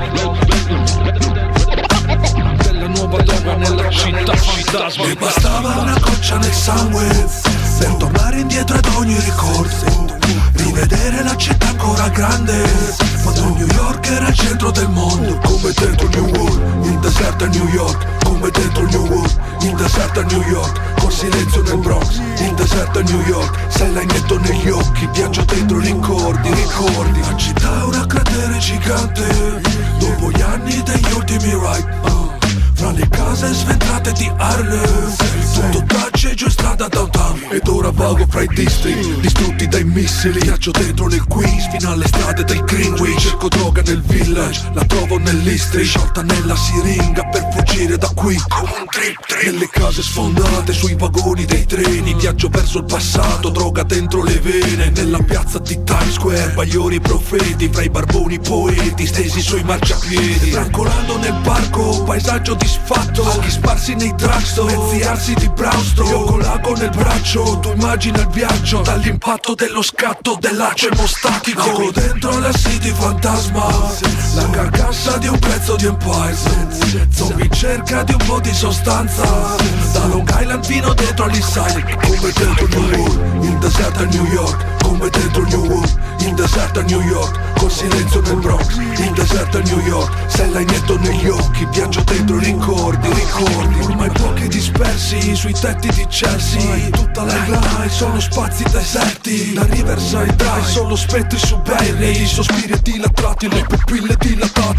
della nuova droga nella città fantasma. Mi bastava una goccia nel sangue per tornare indietro ad ogni ricordo, rivedere la città ancora grande, quando New York era il centro del mondo. Come dentro New World, il deserto a New York. Come dentro New World, il deserto a New York. Col silenzio nel Bronx, il deserto a New York. Sei l'agnetto negli occhi, viaggio dentro ricordi, ricordi. La città è una cratere gigante, dopo gli anni degli ultimi ride, uh, fra le case sventrate di Harlem, tutto tace giù in strada downtown. Ed ora vago fra i district, distrutti dai missili. Viaggio dentro nel Queens, fino alle strade del Greenwich. Cerco droga nel village, la trovo nell'Eastry, sciolta nella siringa per fuggire da qui. Nelle case sfondate, sui vagoni dei treni, viaggio verso il passato, droga dentro le vene. Nella piazza di Times Square, bagliori profeti, fra i barboni poeti, stesi sui marciapiedi. Trancolando nel parco, paesaggio disfatto, occhi sparsi nei drugstore, mezziarsi di Brownstone. Io con l'ago nel braccio, tu immagina il viaggio, dall'impatto dello scatto dell'ace emostatico. Vivo dentro la city fantasma, la carcassa di un pezzo di Empire. Zombie in cerca di un po' di sostanza, da Long Island fino dentro all'Eastside. Come dentro New York, il deserto a New York. Come dentro New York, il deserto a New York. Col silenzio nel Bronx, il deserto a New York. Sei l'agnetto negli occhi, viaggio dentro ricordi, ricordi. Ormai pochi dispersi sui tetti di Chelsea, tutta la line sono spazi deserti. Da Riverside Drive solo spettri su Bailey, i sospiri e dilatati, le pupille dilatate.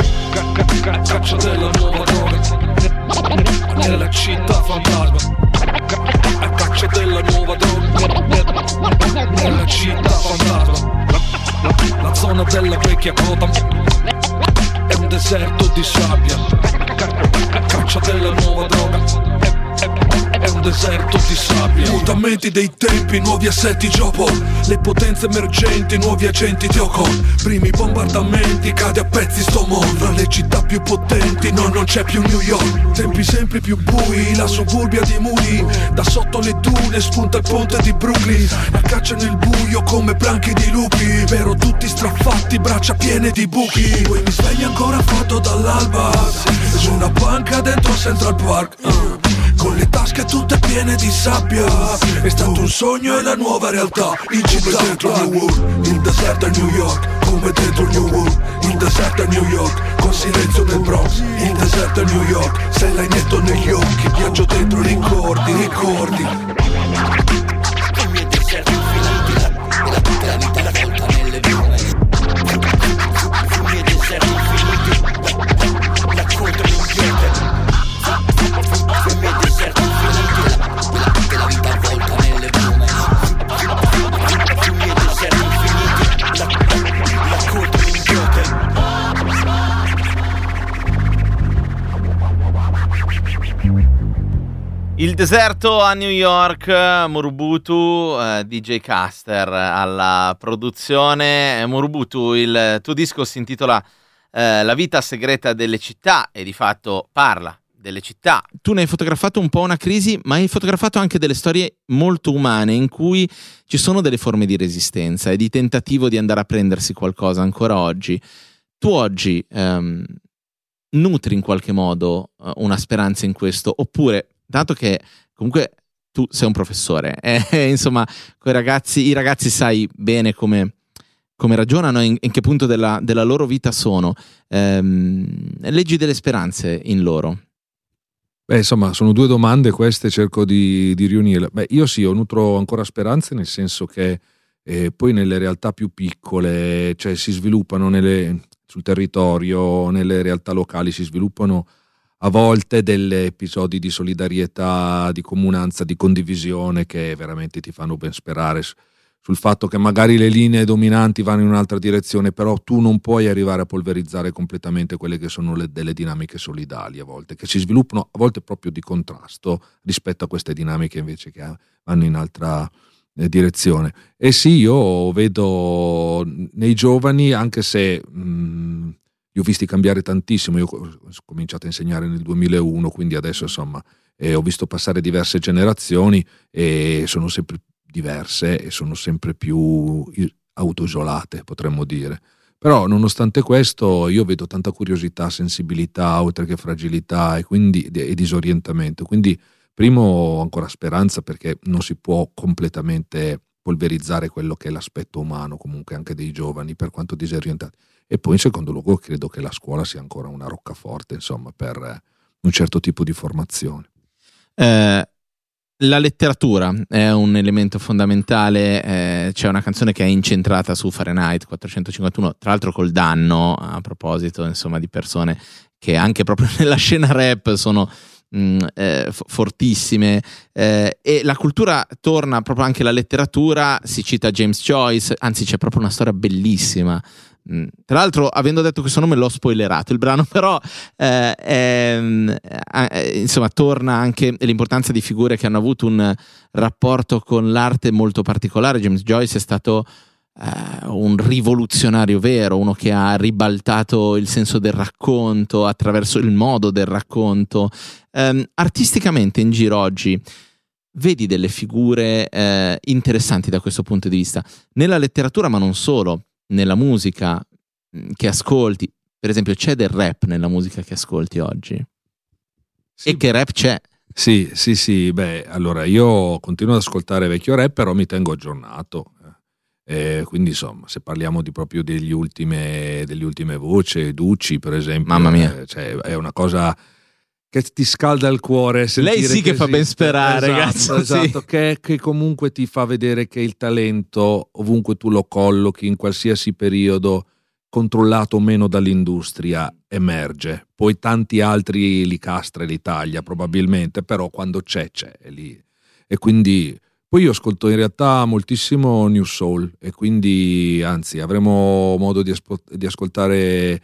Caccia della nuova droga nella città fantasma. Caccia della nuova droga nella città fantasma. La zona della vecchia Gotham è un deserto di sabbia. Caccia della nuova droga è un deserto di sabbia. Mutamenti dei tempi, nuovi assetti Jopol, le potenze emergenti, nuovi agenti di Ocon. Primi bombardamenti, cade a pezzi sto mondo. Fra le città più potenti, no, non c'è più New York. Tempi sempre più bui, la suburbia di muri. Da sotto le dune spunta il ponte di Brooklyn. La caccia nel buio come branchi di lupi, però tutti strafatti, braccia piene di buchi. Poi mi sveglio ancora fatto dall'alba, su una banca dentro Central Park, uh, con le tasche tutte piene di sabbia. È stato un sogno e la nuova realtà. In città dentro New York, il deserto a New York. Come dentro New York, il deserto a New York. Con silenzio nel Bronx, il deserto a New York. Sei l'agnetto negli occhi, viaggio dentro ricordi, ricordi. I miei deserti infiniti, la vita, la vita, la volta nelle piume. I miei deserti infiniti, la coda minchiete. I miei deserti infiniti, la vita avvolta nelle piume. I miei deserti infiniti, la coda minchiete. Il deserto a New York, Murubutu, eh, D J Caster alla produzione. Murubutu, il tuo disco si intitola eh, La vita segreta delle città e di fatto parla delle città. Tu ne hai fotografato un po' una crisi, ma hai fotografato anche delle storie molto umane in cui ci sono delle forme di resistenza e di tentativo di andare a prendersi qualcosa ancora oggi. Tu oggi ehm, nutri in qualche modo eh, una speranza in questo, oppure, dato che comunque tu sei un professore, eh, insomma, coi ragazzi, i ragazzi sai bene come come ragionano, in, in che punto della, della loro vita sono. Ehm, leggi delle speranze in loro? Beh, insomma, sono due domande queste, cerco di, di riunirle. Beh, io sì, ho nutro ancora speranze, nel senso che eh, poi nelle realtà più piccole, cioè si sviluppano nelle, sul territorio, nelle realtà locali, si sviluppano a volte delle episodi di solidarietà, di comunanza, di condivisione che veramente ti fanno ben sperare sul fatto che magari le linee dominanti vanno in un'altra direzione, però tu non puoi arrivare a polverizzare completamente quelle che sono le, delle dinamiche solidali a volte, che si sviluppano a volte proprio di contrasto rispetto a queste dinamiche invece che vanno in altra eh, direzione. E sì, io vedo nei giovani, anche se mh, li ho visti cambiare tantissimo, io ho cominciato a insegnare nel duemilauno, quindi adesso insomma eh, ho visto passare diverse generazioni e sono sempre diverse e sono sempre più autoisolate, potremmo dire. Però nonostante questo io vedo tanta curiosità, sensibilità oltre che fragilità e quindi e disorientamento, quindi primo ho ancora speranza perché non si può completamente polverizzare quello che è l'aspetto umano comunque anche dei giovani per quanto disorientati, e poi in secondo luogo credo che la scuola sia ancora una roccaforte insomma per un certo tipo di formazione. eh... La letteratura è un elemento fondamentale, eh, c'è una canzone che è incentrata su Fahrenheit quattrocentocinquantuno, tra l'altro col danno, a proposito insomma di persone che anche proprio nella scena rap sono mh, eh, f- fortissime, eh, e la cultura torna proprio anche la letteratura, si cita James Joyce, anzi c'è proprio una storia bellissima. Tra l'altro, avendo detto questo nome l'ho spoilerato il brano, però eh, eh, eh, insomma torna anche l'importanza di figure che hanno avuto un rapporto con l'arte molto particolare. James Joyce è stato eh, un rivoluzionario vero, uno che ha ribaltato il senso del racconto attraverso il modo del racconto. Eh, artisticamente in giro oggi vedi delle figure eh, interessanti da questo punto di vista, nella letteratura ma non solo, nella musica che ascolti, per esempio c'è del rap nella musica che ascolti oggi? Sì. E che rap c'è? Sì, sì, sì, beh, allora io continuo ad ascoltare vecchio rap, però mi tengo aggiornato, eh, quindi insomma, se parliamo di proprio degli ultime, delle ultime voci, Ducci per esempio, mamma mia, eh, cioè, è una cosa che ti scalda il cuore. Lei sì che, che fa ben sperare, esatto, ragazzo, esatto, sì. che, che comunque ti fa vedere che il talento, ovunque tu lo collochi, in qualsiasi periodo, controllato o meno dall'industria, emerge. Poi tanti altri li castra e li taglia probabilmente, però quando c'è, c'è è lì. E quindi poi io ascolto in realtà moltissimo New Soul, e quindi anzi avremo modo di, aspo- di ascoltare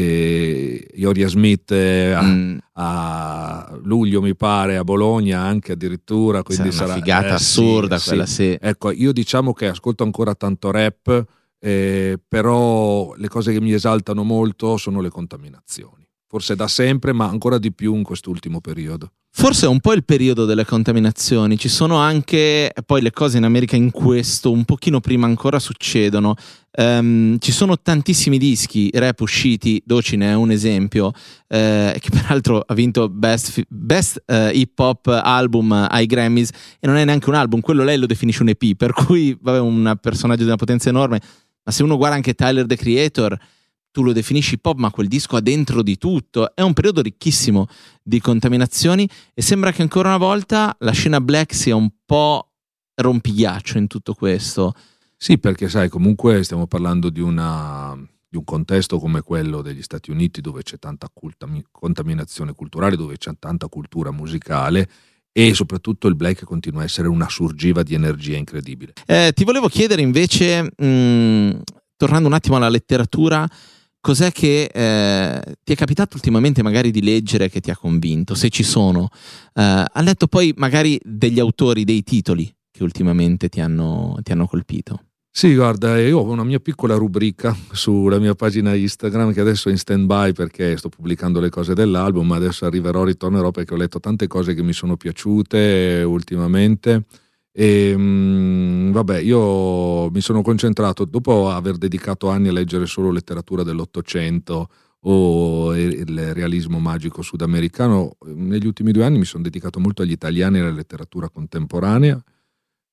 E Ioria Smith a, mm. a luglio mi pare a Bologna anche addirittura, quindi sarà una sarà figata eh, assurda sì, quella sì. sì. Ecco, io diciamo che ascolto ancora tanto rap, eh, però le cose che mi esaltano molto sono le contaminazioni, forse da sempre ma ancora di più in quest'ultimo periodo. Forse è un po' il periodo delle contaminazioni, ci sono anche poi le cose in America in questo un pochino prima ancora succedono. Um, ci sono tantissimi dischi rap usciti, Docine è un esempio, eh, che peraltro ha vinto Best, best uh, Hip Hop Album ai Grammys, e non è neanche un album, quello lei lo definisce un E P, per cui vabbè, un personaggio di una potenza enorme, ma se uno guarda anche Tyler the Creator, tu lo definisci pop, ma quel disco ha dentro di tutto. È un periodo ricchissimo di contaminazioni, e sembra che ancora una volta la scena black sia un po' rompighiaccio in tutto questo. Sì, perché sai, comunque stiamo parlando di, una, di un contesto come quello degli Stati Uniti, dove c'è tanta culta, contaminazione culturale, dove c'è tanta cultura musicale, e soprattutto il black continua a essere una surgiva di energia incredibile. Eh, ti volevo chiedere invece, mh, tornando un attimo alla letteratura, cos'è che eh, ti è capitato ultimamente magari di leggere che ti ha convinto, se ci sono? Eh, ha letto poi magari degli autori, dei titoli che ultimamente ti hanno, ti hanno colpito? Sì, guarda, io ho una mia piccola rubrica sulla mia pagina Instagram che adesso è in stand-by perché sto pubblicando le cose dell'album, ma adesso arriverò, ritornerò perché ho letto tante cose che mi sono piaciute ultimamente. E mh, vabbè, io mi sono concentrato, dopo aver dedicato anni a leggere solo letteratura dell'Ottocento o il realismo magico sudamericano, negli ultimi due anni mi sono dedicato molto agli italiani e alla letteratura contemporanea,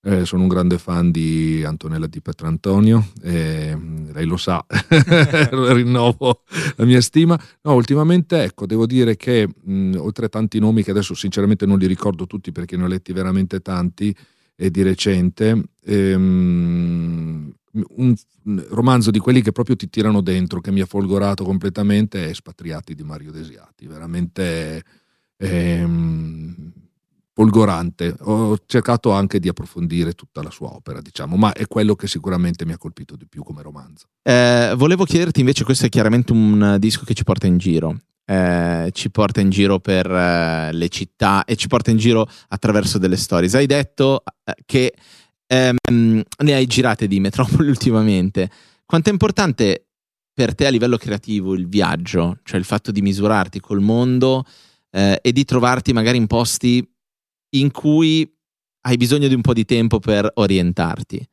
Eh, sono un grande fan di Antonella Di Petrantonio, eh, lei lo sa, rinnovo la mia stima. No, ultimamente, ecco, devo dire che mh, oltre a tanti nomi che adesso sinceramente non li ricordo tutti perché ne ho letti veramente tanti e di recente, ehm, un romanzo di quelli che proprio ti tirano dentro, che mi ha folgorato completamente, è Espatriati di Mario Desiati, veramente ehm, folgorante. Ho cercato anche di approfondire tutta la sua opera, diciamo, ma è quello che sicuramente mi ha colpito di più come romanzo. Eh, volevo chiederti invece, questo è chiaramente un disco che ci porta in giro, eh, ci porta in giro per eh, le città e ci porta in giro attraverso delle stories. Hai detto eh, che ehm, ne hai girate di metropoli ultimamente. Quanto è importante per te a livello creativo il viaggio, cioè il fatto di misurarti col mondo eh, e di trovarti magari in posti in cui hai bisogno di un po' di tempo per orientarti?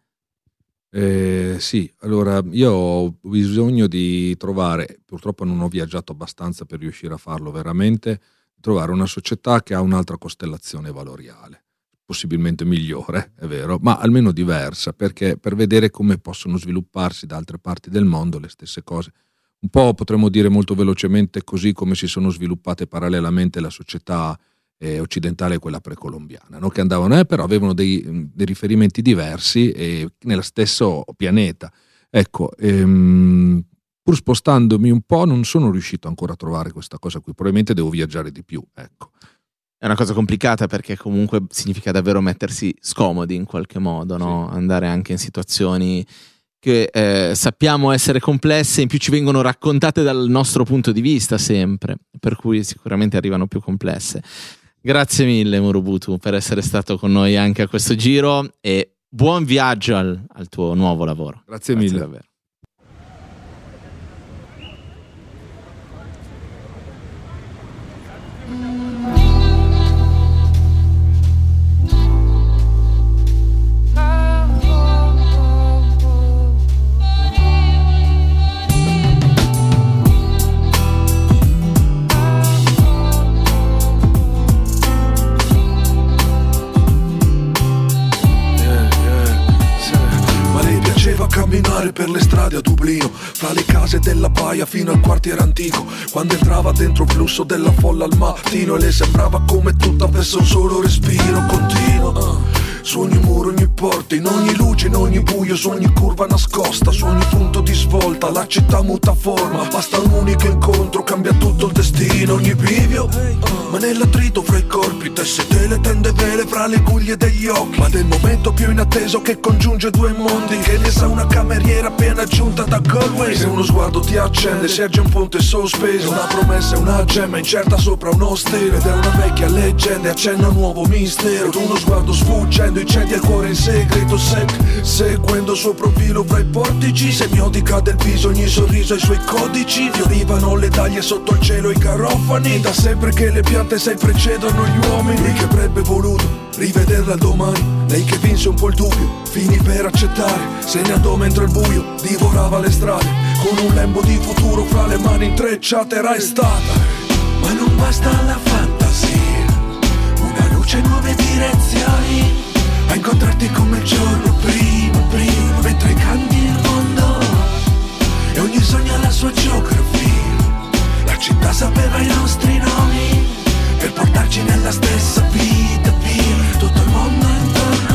Eh, sì, allora io ho bisogno di trovare, purtroppo non ho viaggiato abbastanza per riuscire a farlo veramente, trovare una società che ha un'altra costellazione valoriale, possibilmente migliore, è vero, ma almeno diversa, perché per vedere come possono svilupparsi da altre parti del mondo le stesse cose. Un po' potremmo dire molto velocemente così come si sono sviluppate parallelamente la società eh, occidentale e quella precolombiana, no? Che andavano, eh, però avevano dei, dei riferimenti diversi e nello stesso pianeta. Ecco, ehm, pur spostandomi un po' non sono riuscito ancora a trovare questa cosa qui, probabilmente devo viaggiare di più, ecco. È una cosa complicata perché comunque significa davvero mettersi scomodi in qualche modo, no? Sì. Andare anche in situazioni che eh, sappiamo essere complesse, in più ci vengono raccontate dal nostro punto di vista sempre, per cui sicuramente arrivano più complesse. Grazie mille Murubutu per essere stato con noi anche a questo giro e buon viaggio al, al tuo nuovo lavoro. Grazie, Grazie mille. Davvero. Camminare per le strade a Dublino, fra le case della baia fino al quartiere antico, quando entrava dentro il flusso della folla al mattino e le sembrava come tutto avesse un solo respiro continuo. uh. Su ogni muro, ogni porta, in ogni luce, in ogni buio, su ogni curva nascosta, su ogni punto di svolta la città muta forma, basta un unico incontro, cambia tutto il destino, ogni bivio, uh. ma nell'attrito fra i corpi, tessete le tende vere fra le guglie degli occhi, ma del momento più inatteso che congiunge due mondi, che ne sa una cameriera appena giunta da Galway. Se uno sguardo ti accende, si erge un ponte sospeso, una promessa e una gemma incerta sopra uno stelo, ed è una vecchia leggenda e accenna un nuovo mistero, ed uno sguardo sfuggendo incendia il cuore in segreto, sec, seguendo il suo profilo fra i portici, semiotica del viso, ogni sorriso ai suoi codici, fiorivano le daglie sotto il cielo, i garofani, da sempre che le piante sai precedono gli uomini, lui che avrebbe voluto rivederla domani, lei che vinse un po' il dubbio, finì per accettare, se ne andò mentre il buio divorava le strade, con un lembo di futuro fra le mani intrecciate era stata. Ma non basta la fantasia, una luce, nuove direzioni, a incontrarti come il giorno prima, prima, mentre cambi il mondo, e ogni sogno ha la sua geografia, la città sapeva i nostri nomi, per portarci nella stessa vita, via, tutto il mondo intorno.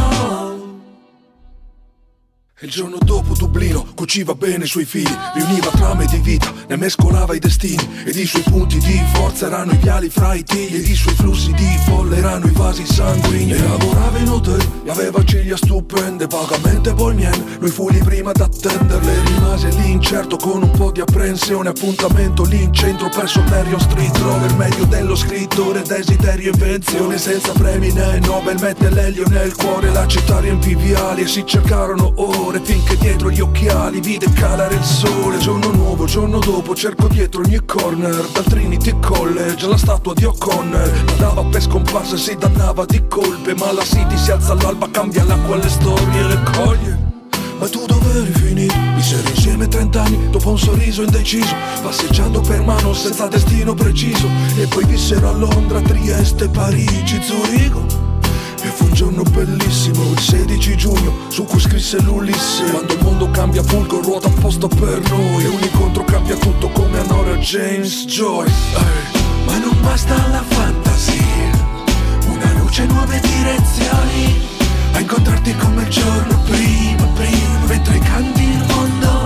E il giorno dopo Dublino cuciva bene i suoi fili, riuniva trame di vita, ne mescolava i destini, ed i suoi punti di forza erano i viali fra i tigli, ed i suoi flussi di folle erano i vasi sanguigni. E lavorava in hotel e aveva ciglia stupende, vagamente bohemienne, lui fu lì prima ad attenderle, rimase lì incerto con un po' di apprensione, appuntamento lì in centro presso Marion Street, trova il meglio dello scrittore, desiderio e invenzione, senza premi né Nobel, mette l'elio nel cuore, la città riempì viali e si cercarono ore, finché dietro gli occhiali vide calare il sole. Giorno nuovo, giorno dopo cerco dietro ogni corner, dal Trinity College alla statua di O'Connor, la dava per scomparsa e si dannava di colpe, ma la City si alza all'alba, cambia l'acqua alle storie e le coglie. Ma tu dove eri finito? Vissero insieme trent'anni dopo un sorriso indeciso, passeggiando per mano senza destino preciso, e poi vissero a Londra, Trieste, Parigi, Zurigo, e fu un giorno bellissimo, il sedici giugno, su cui scrisse l'Ulisse. Quando il mondo cambia Fulgo ruota apposta per noi, e un incontro cambia tutto come a Nora James Joyce. Ehi, ma non basta la fantasia, una luce, nuove direzioni, a incontrarti come il giorno prima, prima, mentre cambi il mondo,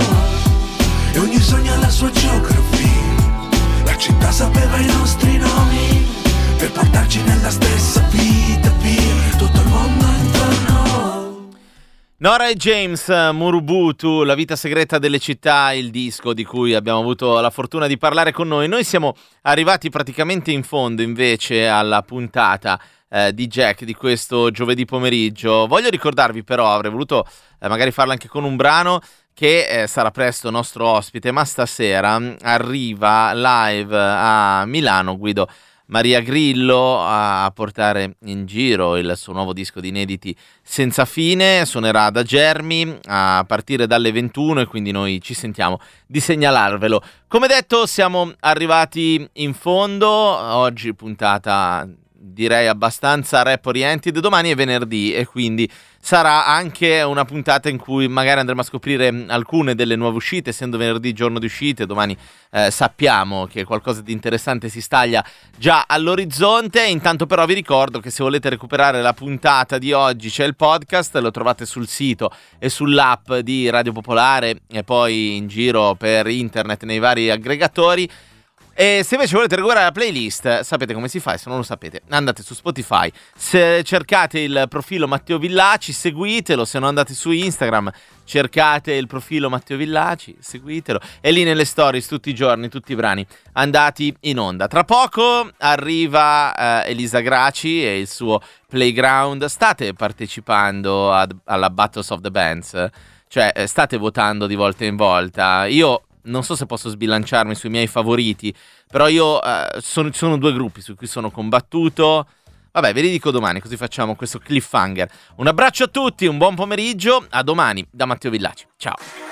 e ogni sogno ha la sua geografia. La città sapeva i nostri nomi, per portarci nella stessa vita, via, tutto il mondo intorno. Nora e James, Murubutu, La vita segreta delle città, il disco di cui abbiamo avuto la fortuna di parlare con noi. Noi siamo arrivati praticamente in fondo invece alla puntata eh, di Jack di questo giovedì pomeriggio. Voglio ricordarvi però, avrei voluto eh, magari farlo anche con un brano, che eh, sarà presto nostro ospite, ma stasera arriva live a Milano Guido Maria Grillo a portare in giro il suo nuovo disco di inediti Senza fine. Suonerà da Germi a partire dalle ventuno e quindi noi ci sentiamo di segnalarvelo. Come detto, siamo arrivati in fondo. Oggi puntata direi abbastanza rap oriented. Domani è venerdì e quindi sarà anche una puntata in cui magari andremo a scoprire alcune delle nuove uscite, essendo venerdì giorno di uscite. Domani eh, sappiamo che qualcosa di interessante si staglia già all'orizzonte. Intanto però vi ricordo che se volete recuperare la puntata di oggi c'è il podcast, lo trovate sul sito e sull'app di Radio Popolare e poi in giro per internet nei vari aggregatori. E se invece volete recuperare la playlist, sapete come si fa, e se non lo sapete andate su Spotify, se cercate il profilo Matteo Villaci seguitelo, se no andate su Instagram, cercate il profilo Matteo Villaci, seguitelo, e lì nelle stories tutti i giorni, tutti i brani andati in onda. Tra poco arriva eh, Elisa Graci e il suo Playground. State partecipando ad, alla Battles of the Bands, cioè eh, state votando di volta in volta. Io non so se posso sbilanciarmi sui miei favoriti, però io eh, sono, ci sono due gruppi su cui sono combattuto. Vabbè, ve li dico domani, così facciamo questo cliffhanger. Un abbraccio a tutti, un buon pomeriggio, a domani da Matteo Villaci. Ciao.